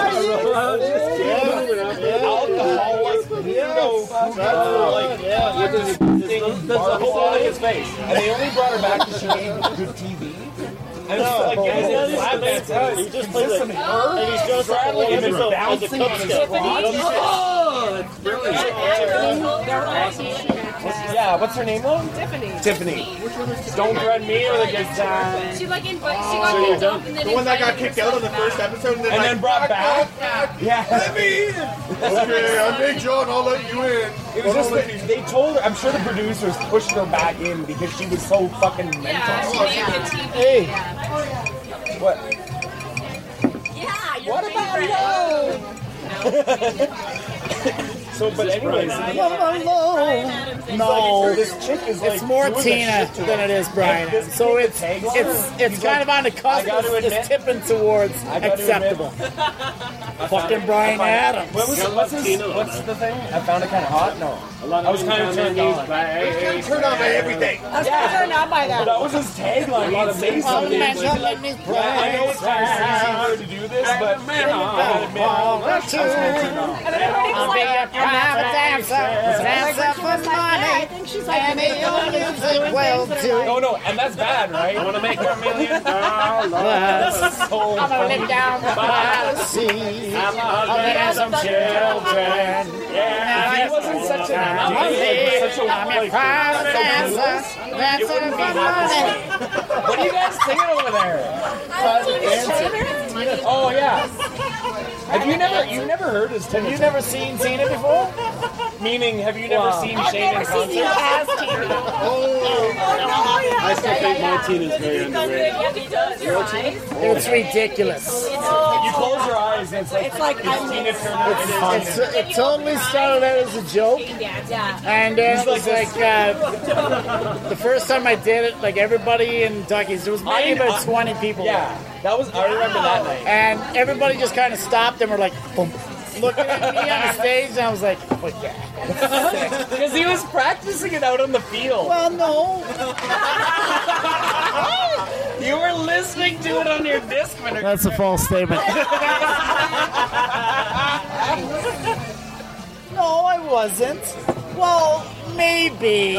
alcoholic weirdo like yeah, with this thing that's a whole lot of his face. And they only brought her back because she made good T V. And it's like, guys, it's lab dance. He just plays like her, and he's just straddling him as a bouncing on his Oh, that's brilliant. Yeah, what's her name though? Tiffany. Tiffany. Don't threaten me or the good time. She like invite, she got kicked off and then The one that got invited kicked out on the first episode and then, And like, then brought back. Yeah. let me in! Okay, I'm Big John, I'll let you in. It was just that they told her. I'm sure the producers pushed her back in because she was so fucking mental. Yeah, she made good T V. Hey. Yeah. What? Yeah, you're What about you? So, but anyways, No, this chick is like it's more doing the Tina shit to than her. it is Brian. This So kid it's tags it's her. it's He's kind like, of on the I cusp. gotta It's, admit- it's tipping towards I gotta acceptable. Fucking Brian Adams. What was what's, his, what's the thing? I found it kind of hot. No, I was kind of turned on. Turned on by everything. I was kind of turned on by that. That was his tagline. He'd say something. man, Like, let me yeah, I know it's kind of easy for her to do this, but I gotta admit, I was kind of turned on. And then everybody's I'll be like, a private dancer, dancer for I money, think she's like, and the only music will do. No, no, and that's bad, right? I want to make her a million dollars. So I'm gonna live funny. down the Palisades. I'm gonna have some children. Yeah, if he wasn't such a, I'm if he was such a I'm a like, private dancer, that's gonna be money. what are you guys singing over there? Oh yeah. Have you never you never heard his Tina? You never seen Tina before? Meaning, have you never Wow. seen I've Shane never in seen you concert? as Tina. I still think my teen is very underrated. It's ridiculous. You close your eyes and it's like, It's like I'm Tina Turner. It's, it totally started out as a joke, and then it was like uh, the first time I did it, like everybody in Duckies, there was maybe I- about I- twenty people. Yeah, that was. I remember that night. And everybody just kind of stopped and were like, boom, looking at me on the stage, and I was like, oh yeah. Because he was practicing it out on the field. Well, no. You were listening to it on your Discman. That's a false statement. No, I wasn't. Well, maybe.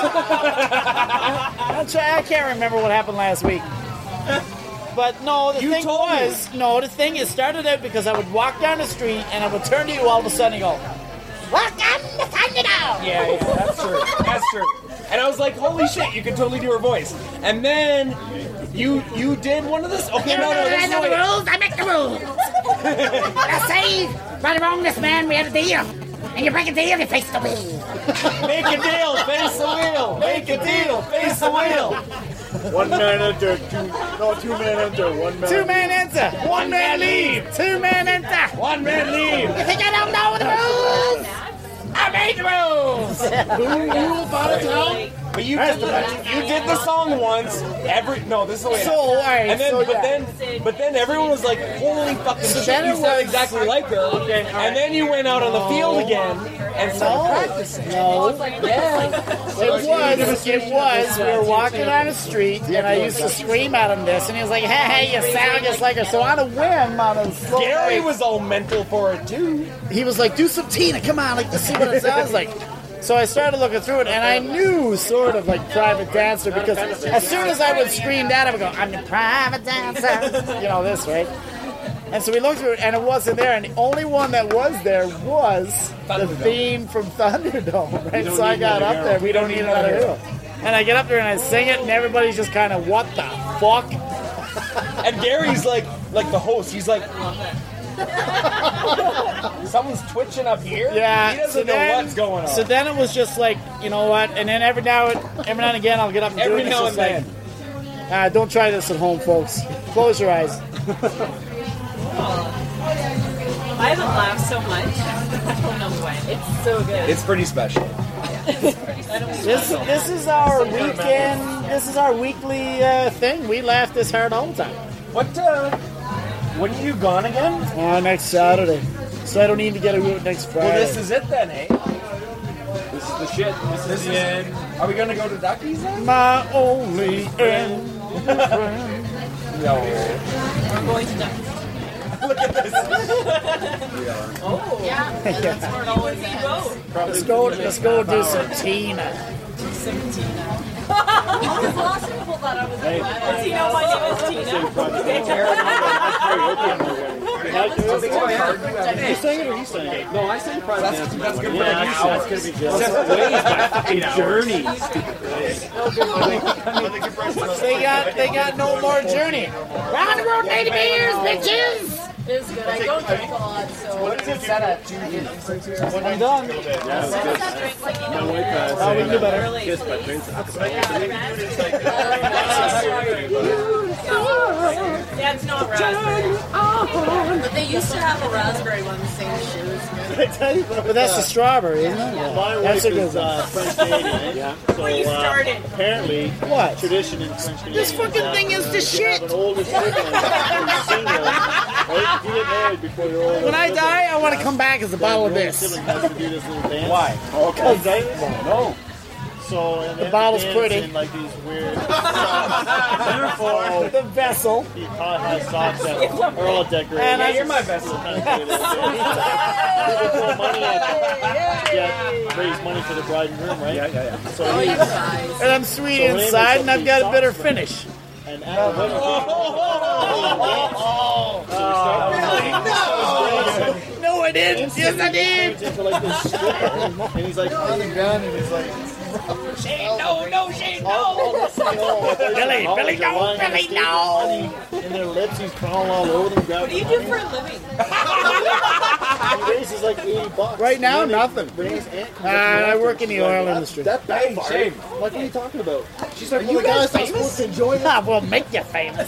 I'm try- I can't remember what happened last week. But no, the You thing told me. was, no, the thing, it started out because I would walk down the street and I would turn to you all of a sudden and go, welcome to Thunderdome! Yeah, yeah, that's true. That's true. And I was like, holy shit, you can totally do her voice. And then you you did one of this. Okay, no, no, this is the way. rules, I make the rules. I say, right along this man, we had a deal. And you break a deal, you face the wheel. Make a deal, face the wheel. Make a deal, face the wheel. One man enter, two, no, two man enter, one man. Two man enter, one man leave. Two man enter, one man leave. You think I don't know the rules? I made the rules. Who rule by the town? But you did, the, you did the song once. Every no, this is the way. it So, happened. alright, and then, so, but yeah. then, but then everyone was like, "Holy fucking So shit!" then You it sound was- exactly like her. And then you went out on the field again and started practicing. No. Yeah. It was, it was, we were walking on the street, and I used to scream at him this, and he was like, hey, hey, you sound just like her. So on a whim, on a slow Gary night, was all mental for it too. he was like, do some Tina, come on, like, to see what it sounds like. So I started looking through it, and I knew sort of like private dancer, because as soon as I would scream that, I would go, I'm the private dancer, you know, this, right? And so we looked through it, and it wasn't there, and the only one that was there was the theme from Thunderdome, right? So I got up there, we don't need another hero. And I get up there and I sing it, and everybody's just kind of, what the fuck? And Gary's like, like the host. He's like, someone's twitching up here. Yeah, he doesn't so know then, what's going on. So then it was just like, you know what? And then every now and every now and again, I'll get up and do Every it. It's now just and like, uh, don't try this at home, folks. Close your eyes. I haven't laughed so much. I don't know why. It's so good. It's pretty special. This this is our weekend. This is our weekly uh, thing. We laugh this hard all the time. What? Uh, when are you gone again? Uh, next Saturday. So I don't need to get a route next Friday. Well, this is it then, eh? This is the shit. This, This is is the end. Are we gonna go to Duckies then? my only end. No. We're going to Duckies. Look at this. Oh, yeah. That's where it always ends. Let's go. Let's go do some Tina. seventeen now. I was lost and pulled that up. Does he know my name is Tina? You sang it or he sang it? No, I sang Private Dancer. That's good for Yeah, you. that's gonna be just journey. They got. They got no more journey. Round the world, lady bears, bitches. It's good. I don't drink a lot, so. What is it set at? When I'm done. Drink like you My know. wife has Oh, we can do better. Really. Kiss by Prince. Yeah, it's not raspberry. But they used to have a raspberry one, the same shoes. But that's the strawberry, isn't it? My That's wife a good is one. uh, French Canadian. Yeah. So you uh, started. apparently, What? tradition in French Canadian. This fucking thing is the shit. An older sibling who's single. Right? You get married before you're older. When I die, I want to come back as a bottle of Your older this. sibling has to do this little dance. Why? Okay. No. So and The they bottle's dance pretty. In, like these weird socks. The vessel. He caught has socks that are all decorated. And I- You're my vessel. People throw money at yeah, raise money for the bride and groom, right? Yeah, yeah, yeah. So Oh, he, you guys. And I'm sweet So when inside, and I've got a bitter socks, finish. and at the wedding, No, I didn't. Yes, I did. turns into like this stripper, and he's like on the ground, and he's like, Shane, no, no, Shane, all, all no. this, you know, Billy, Billy, no, Billy, no. In their lips, he's crawling all over them. What do you do for a living? Raise is like eighty bucks. Right now, nothing. Raise and Uh, I work in the oil industry. That Hey, backfired. shame. Like, what are you talking about? She's like, Are well, you the guys guy's not famous? supposed to enjoy it. Ah, we'll make you famous.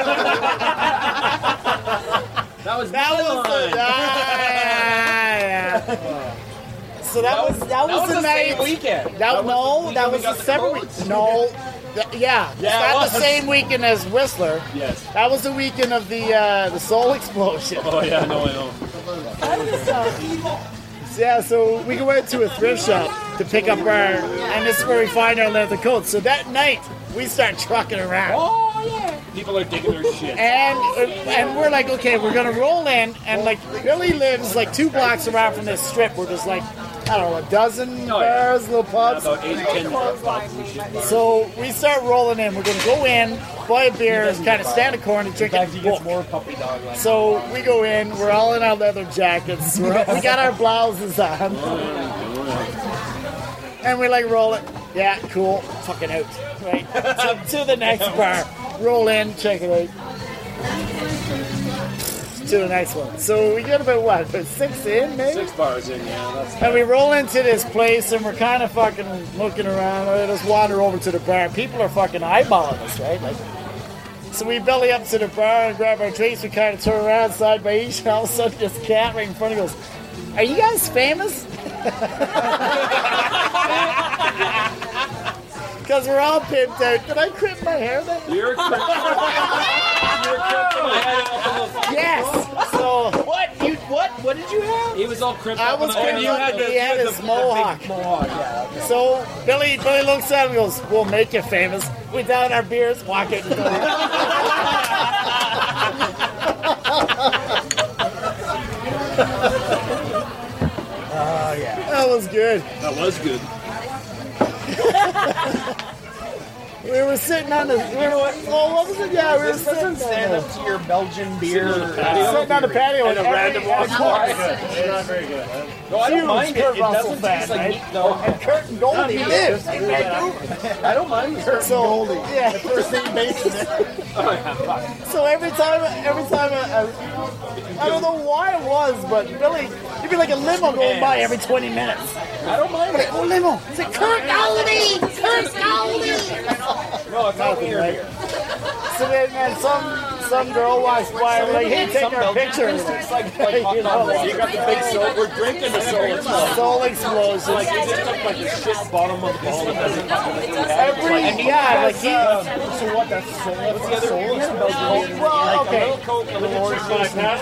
That was That my was the, line. ah, yeah. So that, was that was, that was the the night. same weekend. That, That was no, the that weekend we was got the the separate. codes. No, th- yeah, it's Yeah, it not was. the same weekend as Whistler. Yes. That was the weekend of the uh, the Soul Explosion. Oh yeah, no, I know. Yeah, so we go out to a thrift shop to pick up our, and this is where we find our leather coats. So that night we start trucking around. Oh yeah. People are digging their shit. And and we're like, okay, we're gonna roll in, and like Billy lives like two blocks around from this strip where there's like, I don't know, a dozen Oh, yeah. bars, little pubs. About eight, ten boxes and shit. So we start rolling in. We're gonna go in, buy a beer, kind of stand a corner, drink Sometimes it. he gets more puppy dog like. So we go in. We're all in our leather jackets. We're, we got our blouses on, and we like roll it. Yeah, cool. Fucking out. Right to, to the next bar. Roll in, check it out. To the next one. So we get about what? About six in, maybe. Six bars in, yeah. That's And we roll into this place, and we're kind of fucking looking around. We just wander over to the bar. People are fucking eyeballing us, right? Like, so we belly up to the bar and grab our drinks. We kind of turn around side by each, and all of a sudden, this cat right in front of us goes, "Are you guys famous?" Because we're all pimped out. Did I crimp my hair then? You're crimping. You're crimping my head out. Yes. So What? You what? What did you have? He was all crimped I up. was and all- crimped you up, had the, he had you his the- the mohawk. big mohawk, yeah. So Billy Billy looks at him and goes, "We'll make you famous." We down our beers, walk out the door. Oh yeah, that was good. That was good. We were sitting on the. We were, well, what was it? Yeah, we were This sitting doesn't stand on up to your Belgian beer. Sitting on the patio. the, sitting on the patio And a every- random and walk of course, It's not very good. Huh? No, I don't Huge mind it. Kurt It Russell doesn't fan, taste like right? meat, though. And Kurt and Goldie lives in Vancouver. I don't mind Kurt. So yeah, First name basis. so every time, every time, I, I don't know why it was, but Billy, you'd be like a limo going by every twenty minutes. I don't mind it. Oh, limo! It's like Kurt Goldie, Kurt Goldie. No, it's not weird here. So then, then some some girl walks by and like, hey, take Some our Belgian picture. drinks taste like, like hot You know, dogs. You got the big soul. We're drinking the soul. It's like, Soul Explosion. like you just took like a shit bottom of the ball that doesn't fucking Every, yeah, like he. So what? That's soul. What's the other soul? Well, a okay. little coke, a little orange juice, and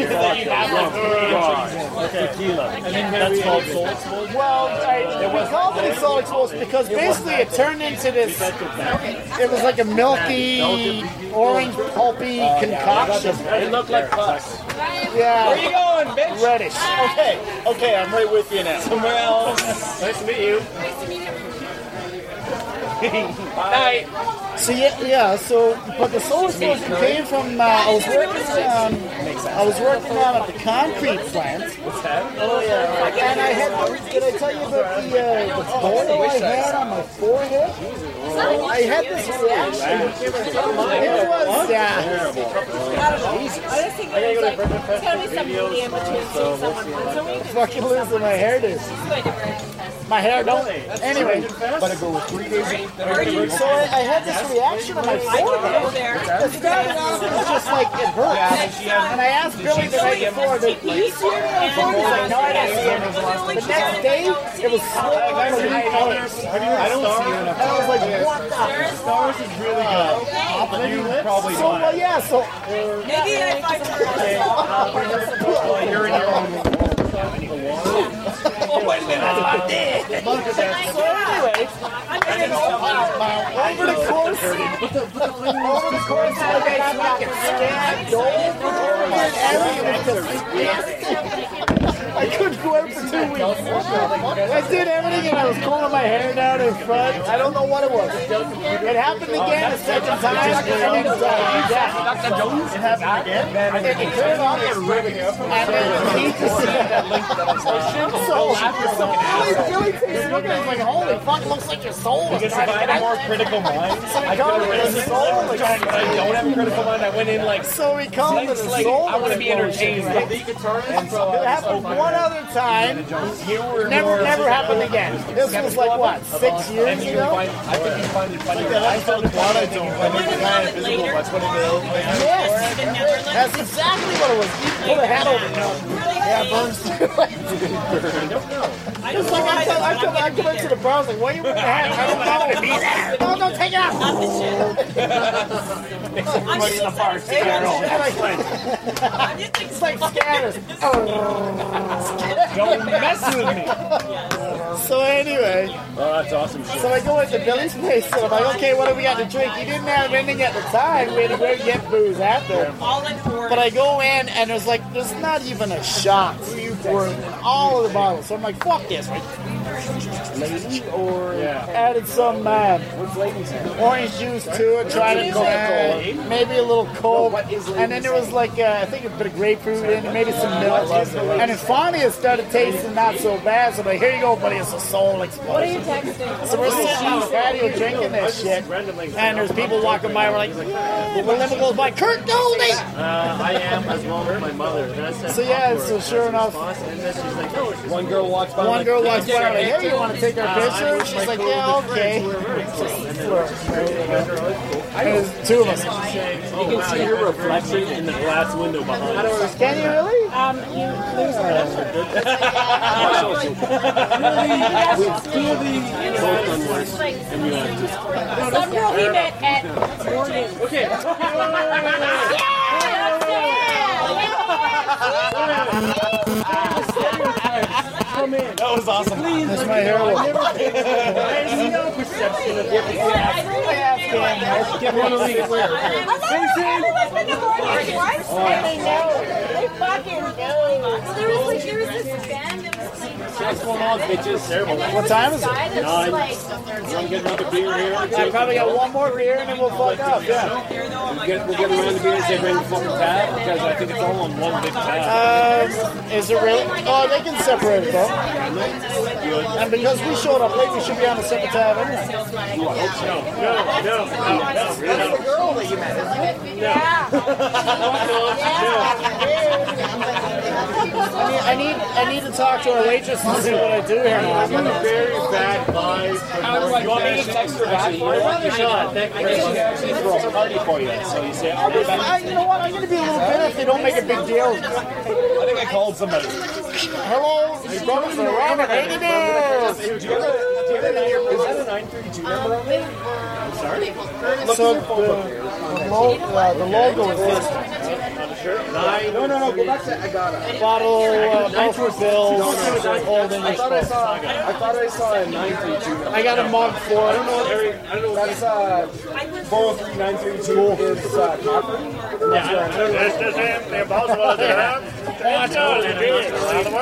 tequila. And then that's called soul explosion. Well, I, we called it a Soul Explosion because basically it turned into this. It was like a milky, orange, pulpy concoction. It looked like pus. Yeah. Where you going, bitch? Reddish. Okay, okay, I'm right with you now. Somewhere else. Nice to meet you. Night. So yeah, yeah. So, but the Soul Explosion came from. Uh, I was working. Um, I was working out at the concrete plant. What's that? Oh yeah. And I had. Did I tell you about the uh, the boil I had on my forehead? I had this reaction. It was. Uh, Honestly, it's like, it's gonna be some medium between seeing someone once a week. fucking losing my hairdo. My hair don't. Anyway, But it goes three days a so I, I had this reaction on my forehead. It started off, it was just like it hurt. And I asked Billy the night before, "Do you see it on my forehead?" He's like, "No, I don't see it." The next day, it was swollen to three colors. I don't see you enough. And I was like, "What the?" Stars is really good. You probably So well, yeah. So Maybe if I You're in your own. Oh, wait a minute. I'm dead. so anyway, over the course, over the course, I got fucking stabbed over and everything. I couldn't go out for two weeks. I did everything and I was combing my hair down in front. I don't know what it was. It happened again a second time. And uh, yeah. Doctor Jones? It happened again? And then it turned on and then he just that link that I saw. So, Billy, Billy takes a look at it, he's like, holy fuck, it looks like your soul is Because if trying to I get had a out. more critical mind, So he I could called have it a raised it. soul But I don't have a critical mind. I went in like So he called it a like soul I want to be entertained. And so it happened one other time. Never, never happened again. This was like what, six years ago? I think you find it funny. I found it fun. I don't. I think it's kind of physical. That's what it is. Yes, that's exactly what it was. You put a hat over it. Yeah, it burns through. I don't know. It's like I come, I come, I come into the bar, I was like, why are you wearing a hat? I don't know to be there. No, don't take it off. Everybody in the bar. It's like scatters. Don't mess with me. So anyway, Oh, that's awesome shit. so I go into Billy's place, and I'm like, okay, what do we got to drink? He didn't have anything at the time. We had to go get booze after. But I go in, and there's like, there's not even a shot for all of the bottles. So I'm like, fuck this. Right? Lady or added some uh, orange juice to it, tried it, uh, maybe a little coke, and then there was like uh, I think a bit of grapefruit in it, maybe some milk, and then finally it started tasting not so bad. So I'm like, here you go, buddy, it's a soul explosion. What are you texting? So we're sitting on the patio drinking this shit, and there's people walking by. We're like, yeah. But when goes by, Kurt Goldie. Uh, I am as well as my mother. And I said, So yeah, so sure enough, and then she's like, no, she's One girl walks by. one like, girl walks by, "Yeah, I'm like, hey, you want to take our picture? She's like, yeah, okay. And there's two of us. you can see your reflection in the glass window behind us. Can you really? Um, you lose Some girl he met at Morgan. Okay. Come in. That was awesome. Please, That's my hair look. I have no perception of what the Give one of these. They fucking know. So there was like, there was this band that was playing. What's going on, bitches? Terrible. What time is it? Nine. You want to get another beer here? I probably got one more beer and then we'll fuck up. Yeah. We'll get, we'll get around the beers. They bring the fucking tab because I think it's all on one big tab. Um, is it really? Oh, they can separate it though. And because we showed up late, we should be on a separate tab anyway. No, no, no, no. That's the girl that you met, isn't it? Yeah. I need, I need, I need to talk to our waitress and see what I do here now. I'm a very bad vibe. You want me to text her back for you? Yeah, thank you. She's throw a party for you. So you say, I'll be back. I, you know what? I'm going to be a little bitter if they don't make a big deal. I think I called somebody. Hello, you brothers for Robert eighty Bears. Do you have a, do you have a, is that a nine thirty-two number on there? I'm sorry? So the, the, lo- uh, the logo is this. Nine. No, no, no, go back to I got it. Bottle, uh, Belfort Bills, Old I English. thought I saw, I thought I saw a nine thirty-two number. I got a mug for it. I don't know if, I don't know if that's uh, four oh three nine thirty-two is uh, copper. Yeah, I don't know. That's just it. The impossible to have. Watch out, it's big. Around the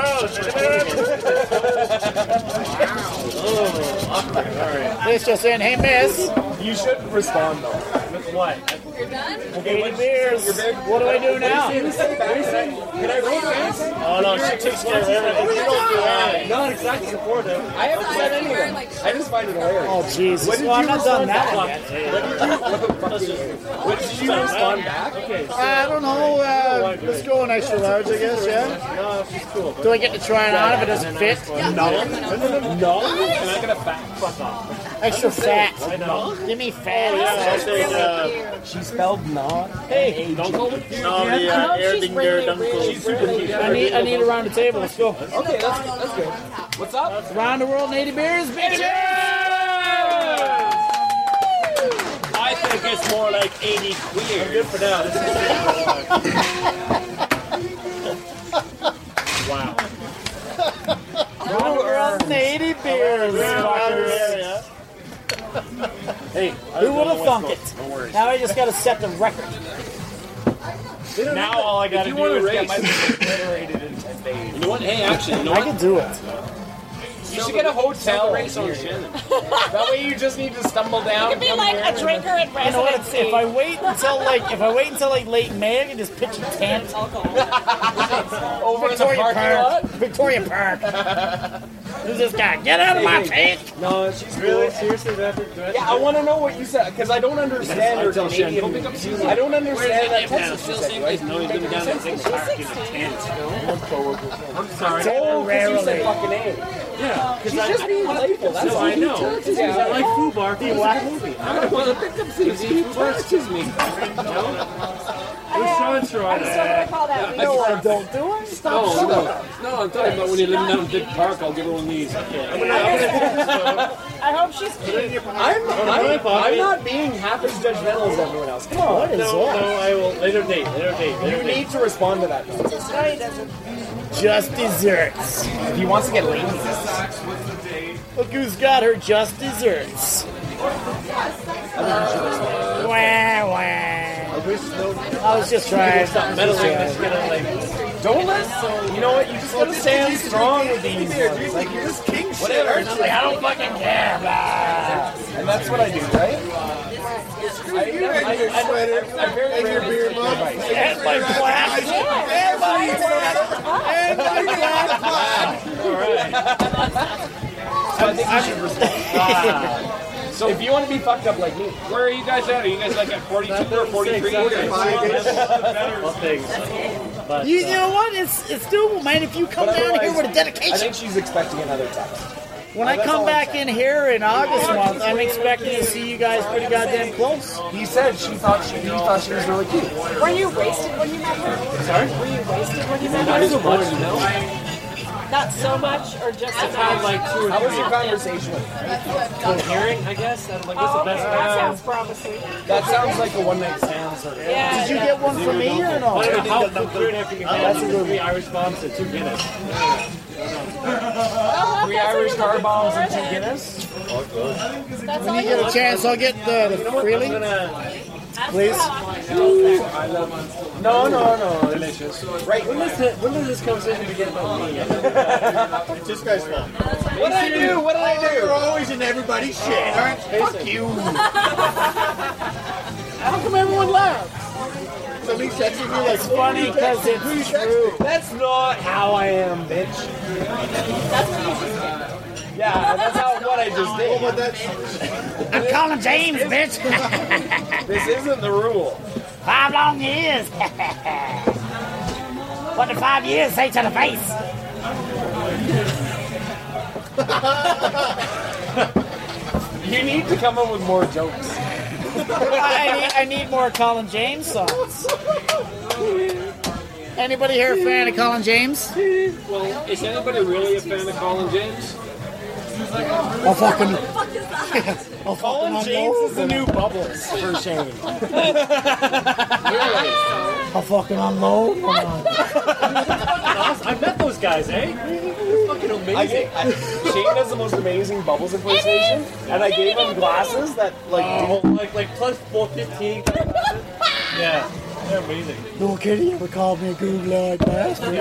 world. It's just saying, hey, miss. You should respond though. With what? eighty beers. What do I do now? Can I read this? Oh no, she takes care of everything. You don't do anything. Not exactly supportive. I haven't said anything. I just find it hilarious. Oh, Jesus. What did Well, I'm you not done respond that back? yet. What did you, what did you respond back? Okay. I don't know. Uh, let's go an extra large, I guess, yeah? No, she's cool. Do I get to try it on if it doesn't fit? No. No? And I'm gonna back fuck off. Extra fat. I know. Give me fat. I'll take, uh, She spelled not. Hey, Dunkel? No, the uh, Erdinger Dunkel. She's super cute. I need, I need around the table. Let's go. Okay, that's, that's good. What's up? Around the world in eighty beers, bitches! I think it's more like eighty queer. Good for now. This is wow. Around the world in eighty beers. Hey, Who would have thunk it? Now I just got to set the record. now all I gotta If you do want is to get race, my. obliterated in ten days. You know what? Hey, actually, you know I what? can do it. You should get a hotel Race on here. Shannon. That way you just need to stumble down. You could be come like here, a and drinker in You know what? If, residency. if I wait until like if I wait until like late May, I can just pitch a tent. then- Over in the Victoria parking Park. lot. Victoria Park. Who's this guy? Get out of my face! No, she's Really? cool. Seriously, that, that Yeah, I want to know what you said because I don't understand her Until she- Canadian. I don't understand that Texas Still accent, seems right? like no, he's gonna be down in six park in a tent. I'm sorry. Oh, because you said Rarely. fucking A. Yeah, She's just being playful. That's No, I all. know. Yeah. I like Fubar. He watched the movie. I want to pick up things. He touches me. No? It was Sean Troy. I'm still gonna call that. No, I don't do it. Stop. No, no, no, I'm talking about when you're living down in Dick Park, I'll give her one of these. Okay. I'm gonna, I'm gonna I hope she's cute. I'm, I'm, I'm not being half as judgmental as everyone else. Come on. no, no, I will. Later date, later date. Later You date. need to respond to that. No, he doesn't. Just desserts. If he wants to get lazy. Look who's got her just desserts. Wah, wah. I was just trying. Meddling, just gonna like. Don't let. You know what? You just gotta stand strong with these ones. Like you're just king shit. Whatever. And I'm like, I don't fucking care. Blah. And that's what I do, right? I, I, I, I, I very rarely take advice. And my black. And my black. And my black. All right. So I think you should respond. So if you want to be fucked up like me, Where are you guys at? Are you guys like at forty-two or forty-three? Well, thanks. You know what? It's it's doable, man. If you come But down here otherwise, with a I dedication. think she's expecting another text. When I That's come all I'm back saying. in here in August month, I'm expecting to see you guys pretty goddamn close. He said she thought she he thought she was really cute. Were you wasted when you met her? Sorry? Were you wasted when you met Not her? so much, you know? Not so much, or just I've had like two or How was three. your conversation with her? Coherent, I guess. I'm like, what's Oh, the okay, best that sounds promising. That sounds like a one night stand sort of. Yeah. Did you get one for me or no? I don't know how coherent after you That's a good three Irish bombs and two Guinness. Three Irish car bombs and two Guinness. That's all When you get a chance, I'll get the, the freely, please. No, no, no. Delicious. Right, when does, the, when does this conversation begin about me? It's this guy's fault. What did I do? What did I do? You're always in everybody's shit, aren't you? Fuck you. How come everyone laughs? Somebody texted you like, It's funny because it's true. That's not how I am, bitch. That's what you just did. Yeah, that's how what I just did. but that's I'm calling James, bitch. This isn't the rule. Five long years. What did five years say to the face? You need to come up with more jokes. I need, I need more Colin James songs. Anybody here a fan of Colin James? Well, is anybody really a fan of Colin James? I'll fucking. I'll Colin fucking James unload. is the new Bubbles for Shane. I'll fucking unload. I met those guys, eh? They're fucking I, amazing. I, Shane has the most amazing Bubbles impersonation, and I gave him glasses that like. Oh, like like plus four fifteen. Yeah, they're amazing. No kidding, ever called me a Google-eyed bastard.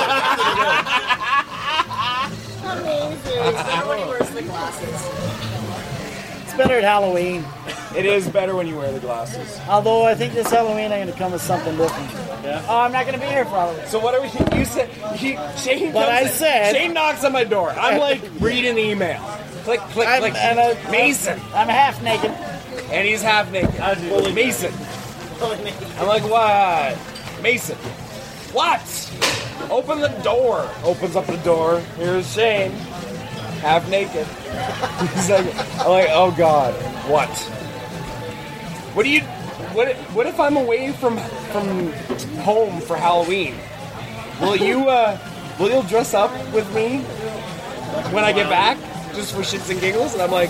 It's better at Halloween. It is better when you wear the glasses. Although I think this Halloween I'm going to come with something different. Yeah. Oh, I'm not going to be here for Halloween. So what are we? You said he, Shane. But comes I in- said- Shane knocks on my door. I'm like reading the email. Click, click, I'm, click. and I, Mason, I'm half naked. and he's half naked. Fully Mason. I'm like, what? Mason. What? Open the door. Opens up the door. Here's Shane, half naked. He's like, I'm like, oh god, what? What do you? What? What if I'm away from from home for Halloween? Will you? Uh, will you dress up with me when I get back, just for shits and giggles? And I'm like,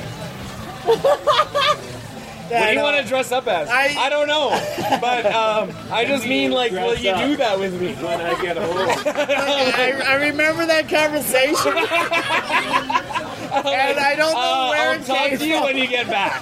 what do you want to dress up as? I- I don't know, but um, I just mean like, will you do that with me? When I get home. I, I remember that conversation. And I don't know Uh, where I'll it talk came to you from. when you get back.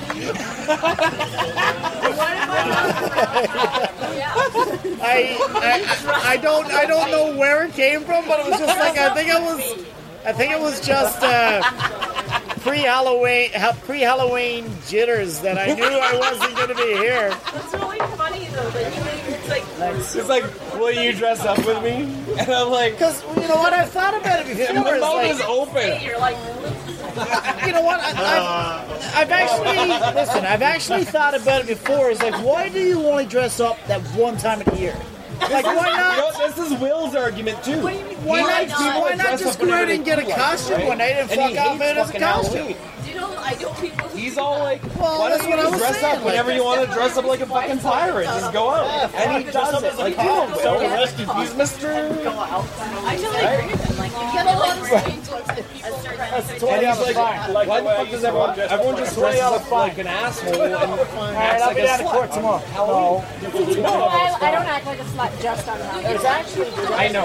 I, I I don't I don't know where it came from, but it was just like I think it was I think it was just uh, pre-Halloween pre-Halloween jitters that I knew I wasn't going to be here. That's really funny though that you It's like, will you dress up with me? And I'm like, because you know what, I've thought about it before. the It's mouth like, is open. You're like, you know what? I, I've, I've actually listen. I've actually thought about it before. It's like, why do you only dress up that one time of the year? Like, why not? You know, this is Will's argument too. Why He not? likes people Why that not dress just up go whenever out and they get a feel like, costume right? one night and And fuck he off hates it as a fucking costume? Halloween. you know, I know people. He's all like, Well, why that's don't you what I just was dress saying, up whenever like- you want to dress up like a fucking pirate? Just go out. And he does it. Like, come on, Will. He's Mister I totally agree with him. Like, you get a lot of strange looks at people certain And he's like, why the fuck does everyone, everyone just dresses up like an asshole and All right, acts I'll like be a down to slut? court tomorrow. Halloween. No, I, I don't act like a slut just on Halloween. There's actually I know.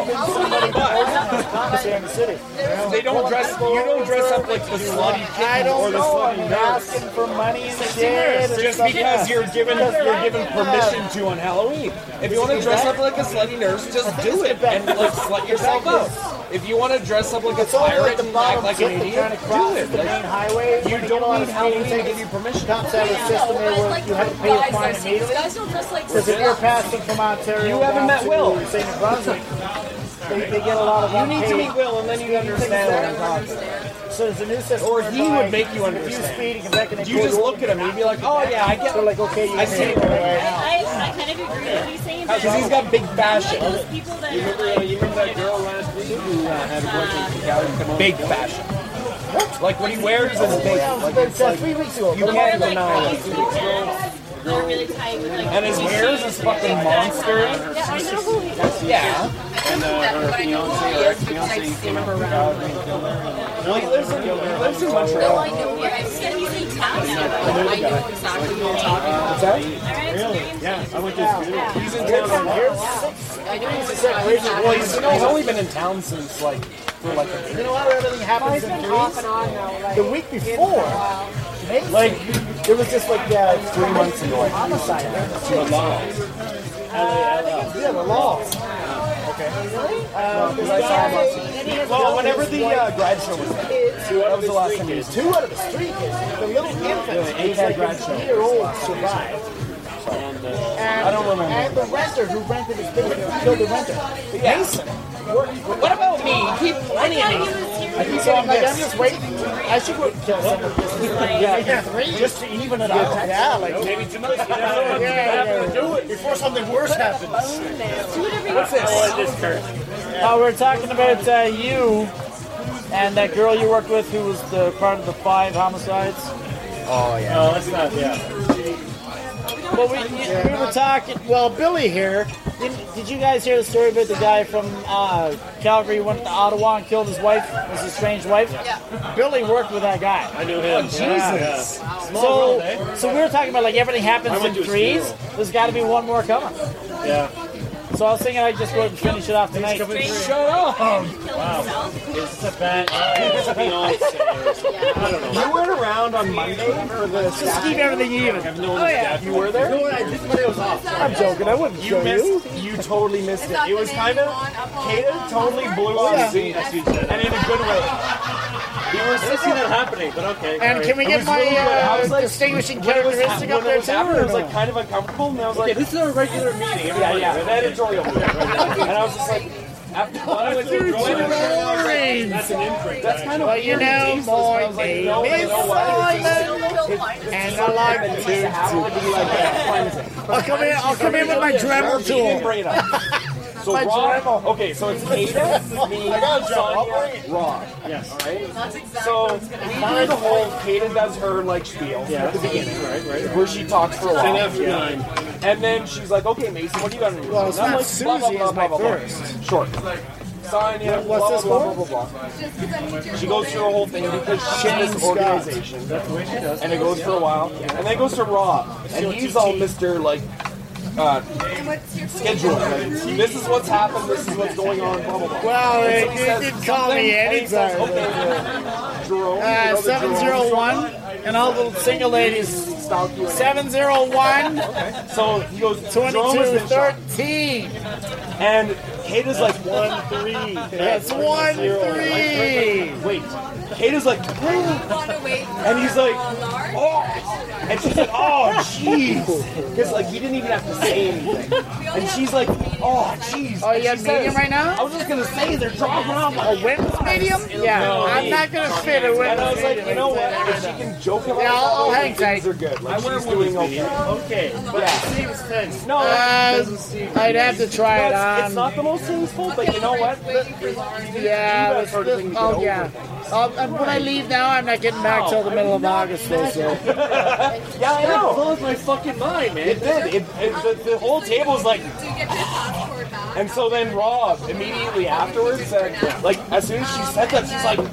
but But in the city. they don't dress, you don't dress up like the slutty I kitten or don't the know. slutty I'm nurse. asking for money and shit. and Just stuff, because yeah. you're given you're given permission to on Halloween. If you want to dress up like a slutty nurse, just do it and like slut yourself out. If you want to dress up like a It's only like pirate the and bottom act like an tip idiot, trying to do cross it. the main Like, highway. you When get don't a lot need of Halloween speeding to give tickets, you permission. cops have a system there where you have to pay a fine immediately. guys don't dress like Because if you're passing from Ontario You haven't down met to Will. Saint New Brunswick, they, they get a lot of You need to unpaid meet Will and then you understand what I'm talking about. So there's a new system. Or he whereby would make you if understand. speed, you can back and they You pull just over. look at him and you'd be like, oh yeah, I get They're it. like, okay, you I can see pay it for right it. now. I, I kind of agree with what he's saying. Because he's got big fashion. Those people that You are remember, like, you remember that girl last week who uh, had a boyfriend from Calgary? Big fashion. Like what he wears is big. Like it's About like, three weeks ago. you but can't like deny these it. girls that are really tight with like. And his hair is this fucking monster. Yeah, I know who he is. Yeah. And uh, her fiance or ex-fiance came from Calgary and killed her. Well, he lives in, he lives in No, Montreal. I know. Yeah, I'm saying he's in town now. I know exactly what you're talking about. What's that? Really? Yeah, I went to school. He's in town on here. I know he's Well, he's, he's only been in town since like for like a You know how everything happens in Off and threes? on though. Like, The week before, like, it was just like uh, three months ago. I think. homicide. To a law. Yeah, the law. Because I saw him last week. Well, whenever the uh, grad show was there. That was the last time he was Two out of the street kids, the little infant, eight who's had like grad a show. year old, survived. And, I don't remember. And the renter who rented his building killed the renter. Yeah. What about me? Keep plenty of me. I keep saying, like, I'm just waiting. I should go and kill someone. Yeah, just to even it out. Yeah, like maybe tonight. Yeah, yeah, yeah. Do it before something worse happens. What's this? Uh, we're talking about uh, you and that girl you worked with who was the part of the five homicides. Oh yeah. No, that's not, yeah. Well, we, we were talking. Well, Billy here. Did, did you guys hear the story about the guy from uh, Calgary who went to Ottawa and killed his wife? His estranged wife. Yeah. Billy worked with that guy. I knew him. Jesus. So, so we were talking about like everything happens I in went to his threes. There's got to be one more coming. Yeah. So I was thinking I'd just go ahead and finish it off tonight. Shut up. It's a bad, it's Beyonce. I don't know. You went around on Monday for the Just keep everything even. I've known Oh his yeah. dad. You were there? No, I did when it was off. I'm joking. I wouldn't You show you. missed. You totally missed it. It was kind of. Kata totally blew Oh, yeah. up the That's what you said. and in a good way. He was I didn't see that happening, but okay. And can we It get was my really good. I uh, was like, distinguishing when it was characteristic hap- up when it there was too? happening, or it was no? like kind of uncomfortable, and I was Okay, like, this is a regular meeting. yeah, yeah, an editorial meeting. And I was just like, after I went through Boring. That's an imprint. that's kind of Well, you weird and know, tasteless, but I my was like, name no, you is know what? Simon, and I like It needs to have to be like that cleansing. I'll come in. I'll come in with my Dremel He didn't tool. bring it up. So My Rob, Dremel. okay, so it's Kata, me, Sonia, Rob. Yes. Alright? So we do the whole, Kata does her like spiel at the beginning, Right, right. where she talks for a Ten while. after nine. And then she's like, okay, Mason, what do you got in your Well, it's And I'm not like, blah, blah, Susie, blah, it's my blah, blah, blah. first. Short. Sonia, What's blah, this blah, for? blah, blah, blah. She goes through the whole thing because she's in this organization. That's the way she does. And it goes for a while. And then it goes to Rob. And he's all Mister like, uh, schedule. Like, this is what's happened, this is what's going on, blah, blah, blah. Well, And so it- he you says did call something, me and he says, anytime. okay, well, Jerome, you Uh, know the seven Jerome zero show? one, and all the single ladies. Stalk you and- Seven zero one, So he goes, Jerome twenty-two has been shot. thirteen. And Kate is like, one three. That's one three. Wait. Kate is like, and he's like, oh, and she's like, oh, jeez, because like he didn't even have to say anything, and she's like, oh, jeez. Oh, you And have she medium says- right now? I was just gonna say they're dropping off like A women's medium? Yeah, No. I'm not gonna fit a women's And I was like, medium. you know what? If she can joke about Yeah, I'll- I'll that, hang things tight. are good. Like, I wear she's women's doing okay. medium. Okay, but Yeah. it seems thin. No, Uh, I'd have to try no, it it's, on. it's not the most tasteful, but you know what? Yeah, that it's sort of the- thing to get oh over yeah. things. Um, and when I leave now, I'm not getting back till the middle of August, though. So Yeah, I That know. blows my fucking mind, man. It did. It, it, the, the whole table's like, and so then Rob immediately afterwards said, like, as soon as she said that, she's like,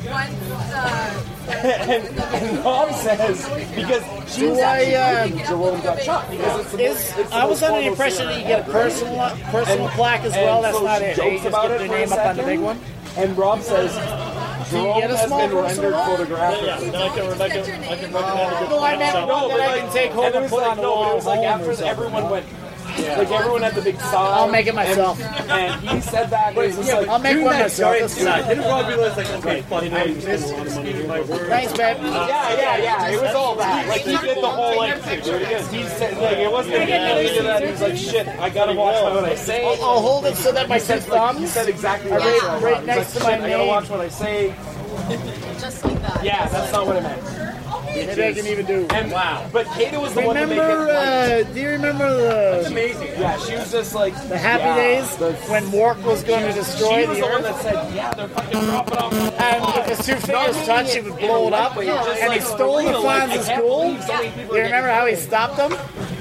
and, and Rob says, because she Do was I, actually uh, Jerome got shot. Because it's the is most, it's the I was most under the foremost impression that you get a celebrity. personal personal And- plaque as and well. That's so not she it. They jokes just about get it their for a name up on the second, big one. And Rob says, Do you Jerome get a has small been personal rendered plaque? photographically. Yeah, then I can, I can, I can recommend a good No, I meant shop. one that I can take home and it and was put like, on the no, but wall it was like home or after something. everyone went, like everyone had the big sign. I'll make it myself. And, and he said that. and it was yeah, like, I'll make doing one that myself. giant That's sign, good. didn't Rob realize, like, okay, fuck, I missed my word. Thanks, babe. yeah, yeah, yeah. It was all that. Like he did the whole like. He said like it wasn't even he did that. He was like, shit, I gotta watch what I say. I'll, I'll hold it so that my He two said, like, he thumbs said exactly are what I right, said. right He's next like, to my shit, I gotta name. watch what I say. Just like that. Yeah, that's not what I meant. Maybe I can even do. And wow. But Kata was the one to make Remember? it. Uh, do you remember the Amazing. Yeah, she was just like the happy yeah, days the- when Mork was going to destroy She was the the one earth? that said, yeah, they're fucking dropping off. And if his two fingers touched, he would blow it up. And he stole the Fonz's school. You remember how he stopped them?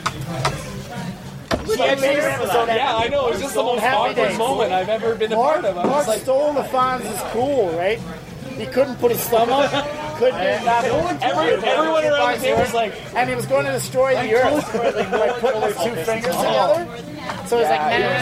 Yeah, I know. It was just the most Happy awkward days. moment I've ever been a Mark, part of. I Mark was like, stole the Fonz's cool, right? He couldn't put his thumb up. Couldn't do nothing. Every, everyone around the table was like, And he was going to destroy the earth, like putting his two fingers together. So he's like,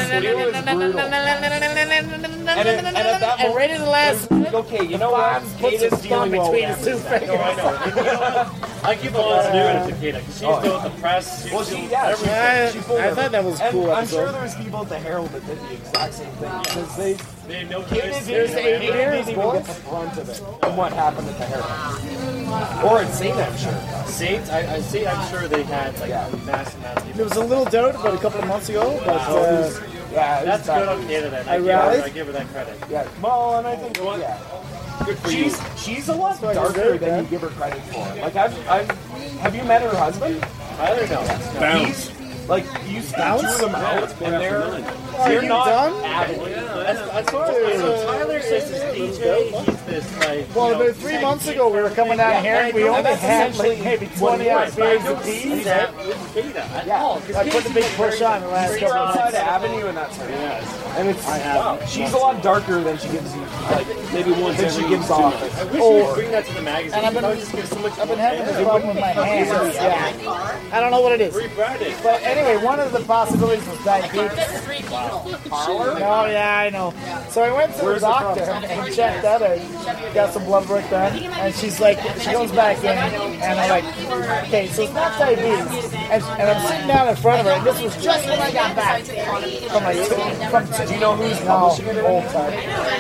and right in the last minute, okay, you know what? Fonz puts his thumb between his two fingers. I keep on doing it to Kata, because she's doing the press. She's Well, she, doing yeah, I, she, she pulled I thought that was a and cool I'm sure episode. there was people at the Herald that did the exact same thing because they They have no Kata choice. didn't, the eighty Kata years, didn't even get boys. the brunt of it and what happened at the Herald or at Saint, I'm sure. Saints, I, I see, I'm sure they had like Yeah. massive amounts of people. There was a little doubt about a couple of months ago, but uh, Yeah, it was That's bad. good on Kata then. I, I give rallied. her, I give her that credit. Yeah, well, and I think yeah. Good for She's you. she's a lot what I darker deserve, than man. you give her credit for. Like I've I've have you met her husband? Tyler, no. He's like you stick two of them out and they're Are they're you not done? avid. I saw so Tyler says this D J, he's this like. well, you know, about three months ago, we were coming down here and we and only that's had like essentially maybe what twenty it ounce is. beers I of don't tea. see that with Kata at Yeah. all. 'cause I put the big push on the last You're couple of outside months. of Avenue and that's her. Yes. And it's I have. she's a lot darker than she gives you. Like Maybe once than every she gives two off. months. I wish Oh. you would bring that to the magazine. And I've been- I would just give so much I've been more having this fans. problem with my hands. Yeah. I don't know what it is. Free Friday. But anyway, one of the possibilities was diabetes. No, yeah, I know. So I went to the doctor and checked that out. Got some blood work done, and she's like, she goes back in, and I'm like, okay, so it's not diabetes. And, and I'm sitting down in front of her, and this was just when I got back from like, from, do you know who's publishing it? Old time.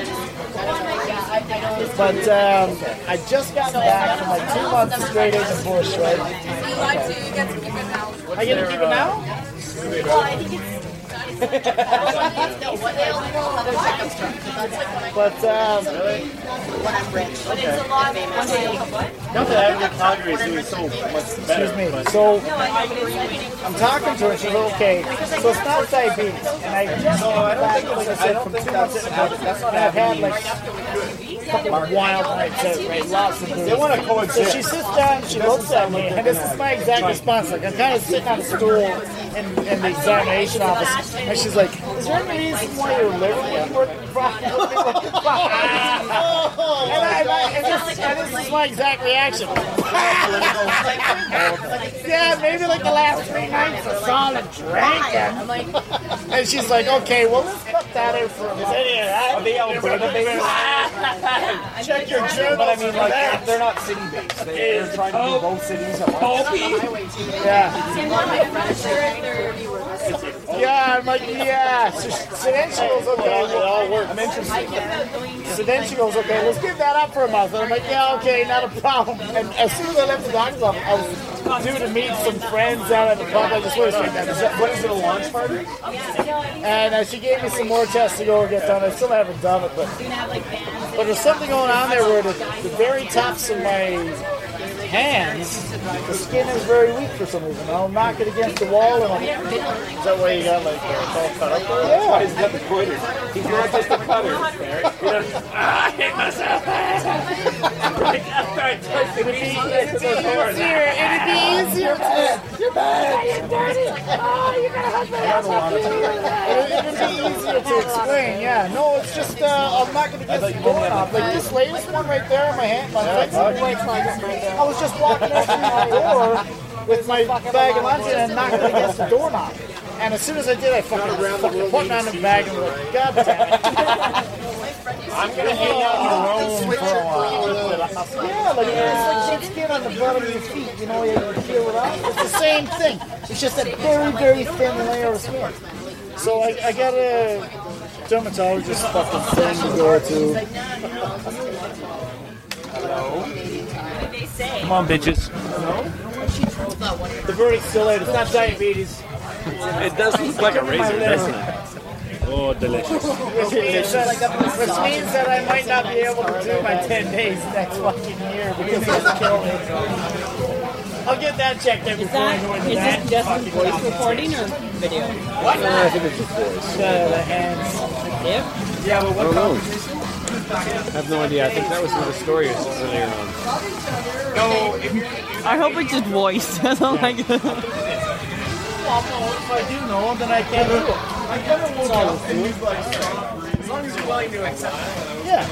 But um, I just got back from like two months of straight Agent Bush, right? I get to keep it now? But um, Not that Avenue Calgary is doing so much better. excuse me. but- So I'm talking to her. She's like, okay. So it's not diabetes, and I just got back, like I said, from two months. And I've had like a couple of wild nights out, right? Lots of booze. They want to So coexist. she sits down, she looks at me, and this is my exact response. Like, I'm kind of sitting on a stool in, in the examination office, and she's like, is there any reason why your liver wouldn't work properly? and, I, and, I, and, this, and this is my exact reaction. Yeah, maybe like the last three nights I saw and drank. And she's like, okay, well, let's cut that out for a minute. Are they Alberta based? Check your journal. But I mean, like they're, they're not city based. They, they're trying to do both cities at once. Yeah. It's yeah, I'm like, yeah. So, so then she goes, okay. It all works. I'm interested. So then she goes, okay, let's give that up for a month. And I'm like, yeah, okay, not a problem. And as soon as I left the doctor's office, I was due to meet some friends down at the pub. I just was like that. Is that what is it, a launch party? And uh, she gave me some more tests to go and get done. I still haven't done it, but but there's something going on there where the, the very tops of my hands, the skin is very weak for some reason. I'll knock it against the wall and I'll... Is that why you got like uh, all cut up there? Yeah. He's got the quitter. He's not just a cutter. Ah, I hate myself. Right after I touched the meat, It'd be easier. It'd be easier to... You're bad. You're dirty. Oh, you're gonna have It'd be easier to explain, yeah. No, it's just, uh, I'm not gonna get the doorknob. Like this latest one right there in my hand, my legs are like, I was just walking over to my door with my bag of lunch and knocked it against the doorknob. And as soon as I did, I fucking, fucking put it on the bag and was like, God damn it. I'm gonna hang out in the room for a while. Yeah, like it's like dead skin on the bottom of your feet, you know, you feel it out. It's the same thing. It's just a very, very thin layer of skin. So I, I got a dermatologist fucking thing to go to. Hello? Come on, bitches. The verdict's still out. It's not diabetes. It does look like a razor, doesn't it? Oh, delicious. Which means, that, which means that I might not be able to do my ten days next fucking year because it'll kill me. I'll get that checked out before I go into Is that. this just voice recording or video? What? I think it's just voice. Uh, the hands. Yep. Yeah, but what I don't know. conversation? I have no idea. I think that was one of the stories earlier on. No, if you... I hope it's just voice. That's all I get. Well, no, if I do know, then I can't do it. I never will do it. As long as you're willing to accept it. Yeah.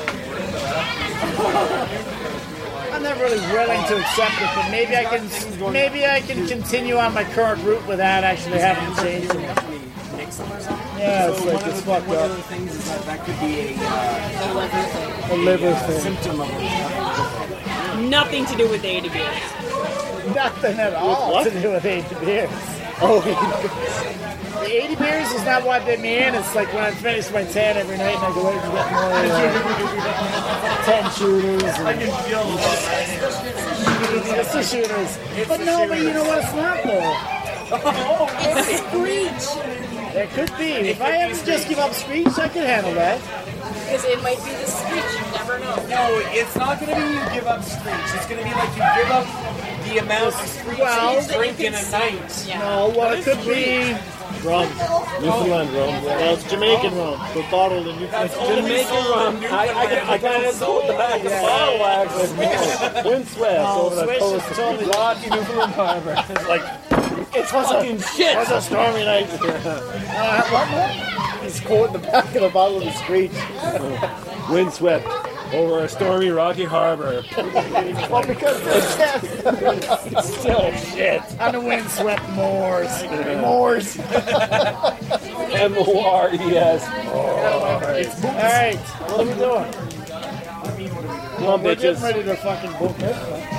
I'm not really willing to accept it, but maybe I can maybe I can continue on my current route without actually having to change it. Yeah, it's like it's fucked One of up. the things is that that could be a, uh, A liver thing. symptom of it. Nothing to do with the A D B S. Nothing at all to do with eighty beers. Oh, the eighty beers is not what did me in. It's like when I finish my ten every night and I go out and get more uh, ten shooters. And I can feel it's the shooters. But no, but you know what? It's not though. It's Screech. It could be. If I have to just give up Screech, I can handle that. Because it might be the Screech. You never know. No, it's not going to be you give up Screech. It's going to be like you give up the amount of Screech Well, you drink in a night. No, well, it could be rum. Newfoundland rum. Well, it's Jamaican rum. But bottled in Newfoundland. Jamaican rum. I, I, I got it sold the back of the bottle wax with Windswept over the Swish coast has of told me Rocky, Newfoundland Harbor. It's like, It's fucking shit. It was a stormy night. Uh, what more? He's quoting the back of the bottle of the Screech. Windswept over a stormy Rocky Harbor. Well, because it's Still shit. on the windswept moors. Moors. M O R E S. All right, what are we doing? Come on, We're getting bitches. ready to fucking book it.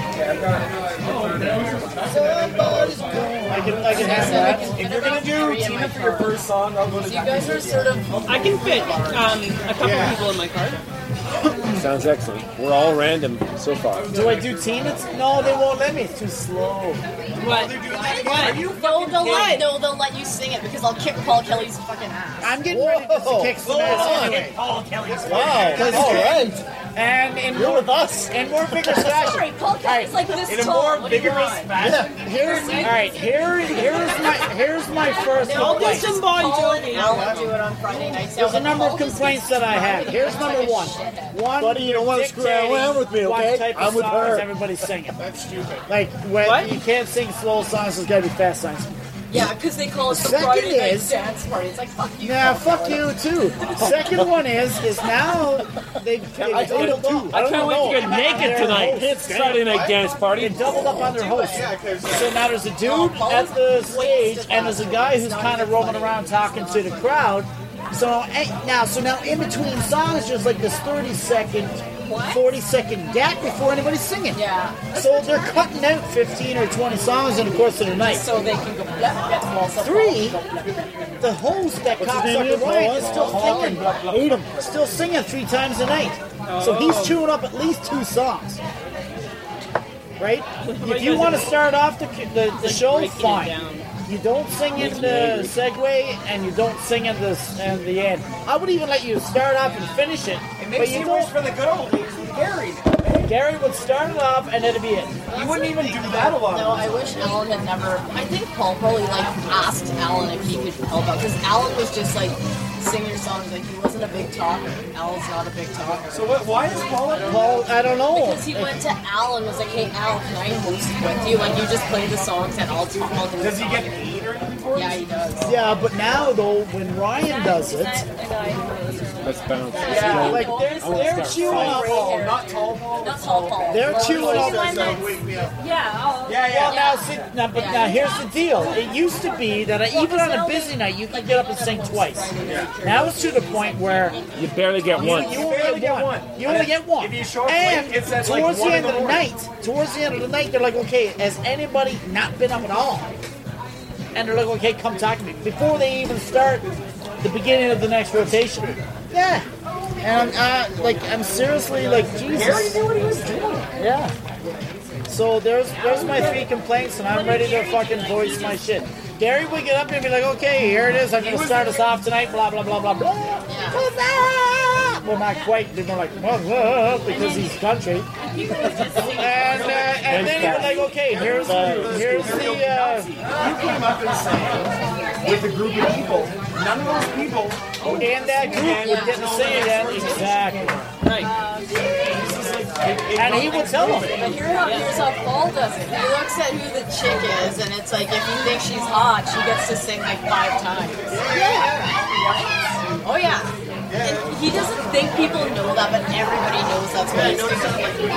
I can, I can have that. If you're going to do Tina for your first song, I'll go to You guys are sort of. I can fit um, a couple Yeah. people in my car. Sounds excellent. We're all random so far. Do I do Tina? No, they won't let me. It's too slow. What? What? No, they'll let, no, they'll let you sing it because I'll kick Paul Kelly's fucking ass. I'm getting ready just to kick some ass anyway. Paul Kelly's Wow. All right. And in You're more, with us. in more vigorous fashion. Sorry, Paul Kelly's like this In a tall. more What do you vigorous want? fashion. Here's all right. Here, here's my here's my first I'll do complaint. some Bon Paul and Jovi. Alan do it on Friday nights. There's a number of complaints that I have. Here's number one. One, Buddy, you don't wanna screw around with me, what okay? type of I'm with songs her. everybody's singing. That's stupid. Like when What? you can't sing slow songs, there's gotta be fast songs. Yeah, because they call it the Second Friday night is- dance party. It's like, fuck you. Yeah, fuck you too. Second one is is now they, they I hate them too. I can't wait to get naked tonight. Friday night dance party. They doubled up on their host. So now there's a dude at the stage, and there's a guy who's kind of roaming around talking to the crowd. So eh, now, so now in between songs, there's like this thirty second forty second gap before anybody's singing. Yeah. So they're cutting out fifteen or twenty songs in the course of the night. So they can go blep, get balls up. Three, the host, that What's his name cocksucker again? Ryan, Paul? is still Paul singing. and Hate him. Still singing three times a night. So he's chewing up at least two songs. Right? If you want to start off the, the, the show, fine. You don't sing in the segue and you don't sing in the, in the end. I would even let you start off and finish it. It but makes you it don't. worse for the good old days with Gary. Gary would start it off and then it'd be it. He wouldn't even do that a lot. No, I wish Alan had never. I think Paul probably like asked Alan if he could help out because Alan was just like sing your songs. Like he wasn't a big talker. Alan's not a big talker. So what? Why is Paul? Paul, I don't know. Because he went to Alan was like, hey Al, can I host with you? Like you just play the songs and I'll talk. I'll do Does he get it. paid or anything for it? Yeah, he does. Yeah, but now though, when Ryan does it, Let's bounce. yeah, like they're, they're chewing Tall up. Paul, not tall Paul. Not tall Paul. They're chewing up. Yeah. Oh. Yeah, yeah. Well, now, see, now, but now here's the deal. It used to be that even on a busy night, you could get up and sing twice. Now it's to the point where You barely get you, one. you only get one. You only get one. If you show up And late, it's at like towards the one in end the of the morning. night, towards the end of the night, they're like, okay, has anybody not been up at all? And they're like, okay, come talk to me. Before they even start the beginning of the next rotation. Yeah. And I'm, uh, like, I'm seriously like, Jesus. Gary knew what he was doing. Yeah. So there's there's my three complaints, and I'm ready to fucking voice my shit. Gary would get up and be like, okay, here it is. I'm going to start us off tonight, blah, blah, blah, blah, blah. Well, not quite. They're more like, whoa, whoa, because he's country. And, uh, and then he was like, okay, here's the, here's the, uh, You came up and sang with a group of people. None of those people. and that group would get to sing again. Exactly. And he would tell them. But here's how, here's how Paul does it. He looks at who the chick is, and it's like if you think she's hot, she gets to sing like five times. Yeah. Oh yeah. And he doesn't think people know that, but everybody knows that's what he's thinking.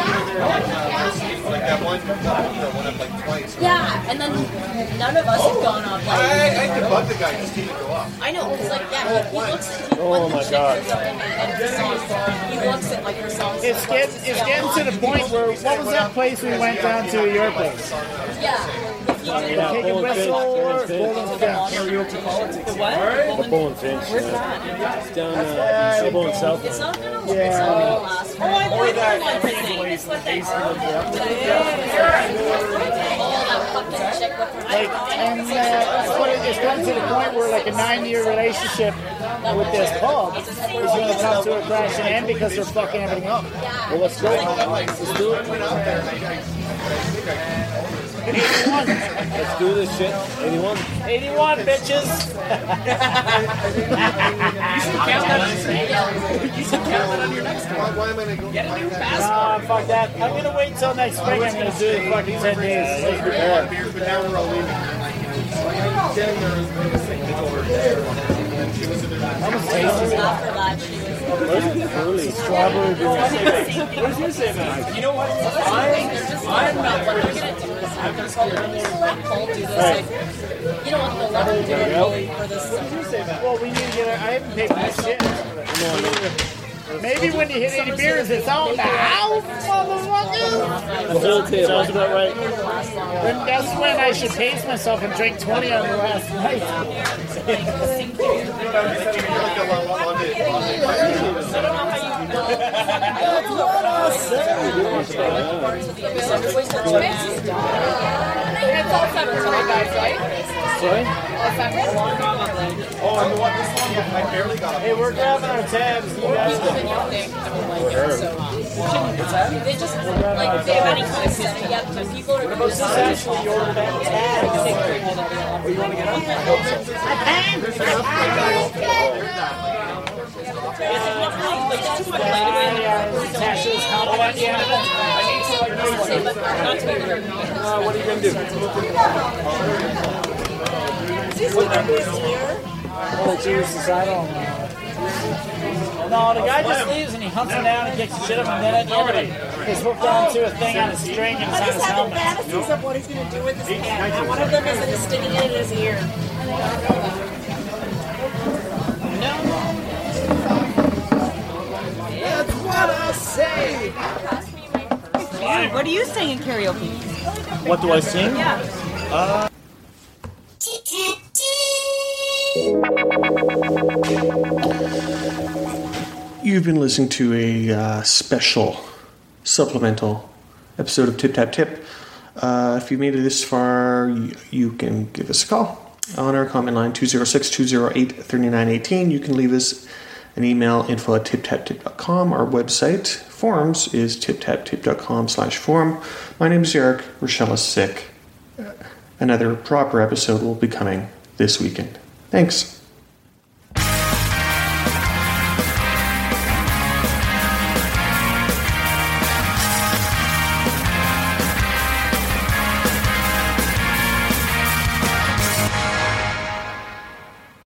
Like that one, that one up like twice. Yeah, and then none of us have gone up like. I, I could bug the guy, just didn't go up. I know, because like yeah, he, he looks at he, Oh when the my chick God. goes up and, and the song, he looks at like her songs. It's getting, it's getting to the point where, what was that place we went down to, your place? Yeah. If you did Take a whistle or Golden Down. Karaoke politics. the what? The Bull and Finch. Where's that? It's down uh, Sybil and South. It's not gonna look. It's not gonna last. Oh, I Or that Oh, that fucking chick with her. Like, and uh, it's, put- it's gotten to the point where like a nine-year relationship with this pub is going to come to a crashing end because they're fucking everything up. Well, let's go. Let's do it. eighty-one. Let's do this shit. eighty-one. eighty-one, bitches. Why am I going to go? Nah, fuck that. I'm going to wait until next spring. I'm going to do it fucking ten days. Let's prepare. Beers, but now we're all leaving. After that, she was. Early. Strawberry beer. What did you say, man? You know what? I'm not what they're gonna do is I'm just gonna let Paul do this. Like, you don't want to let him do it for this. Well, we need to get our, I haven't taken my shit. Maybe when you hit eighty beers, it's out in the house, motherfucker. The whole table. Sounds about right. Then that's when I should pace myself and drink twenty on the last night. It's all seven tonight, guys, right? Sorry? All seven. Oh, and what? This one, I barely got up. Hey, we're grabbing our tabs. You guys People in your thing don't like it, so they just like they have any kind of system. Yeah, but people are This is actually your tab. You want to get up? Tasha's combo at the end of it. Uh, what are you going to do? Oh, Jesus, I don't know. No, the guy just leaves and he hunts him down and kicks the shit up, and then at the end of it, he's hooked onto a thing on a string and it's on I his just have helmet. fantasies of what he's going to do with his hand. And one of them is that he's sticking it in his ear. That's what I say. time. What do you sing in karaoke? What do I sing? Yeah. Uh, You've been listening to a uh, special supplemental episode of Tip Tap Tip. Uh, if you made it this far, you, you can give us a call on our comment line two oh six, two oh eight, three nine one eight. You can leave us an email, info at tip tap tip dot com. Our website, forums, is tip tap tip dot com slash forum. My name is Eric. Rochelle is sick. Another proper episode will be coming this weekend. Thanks.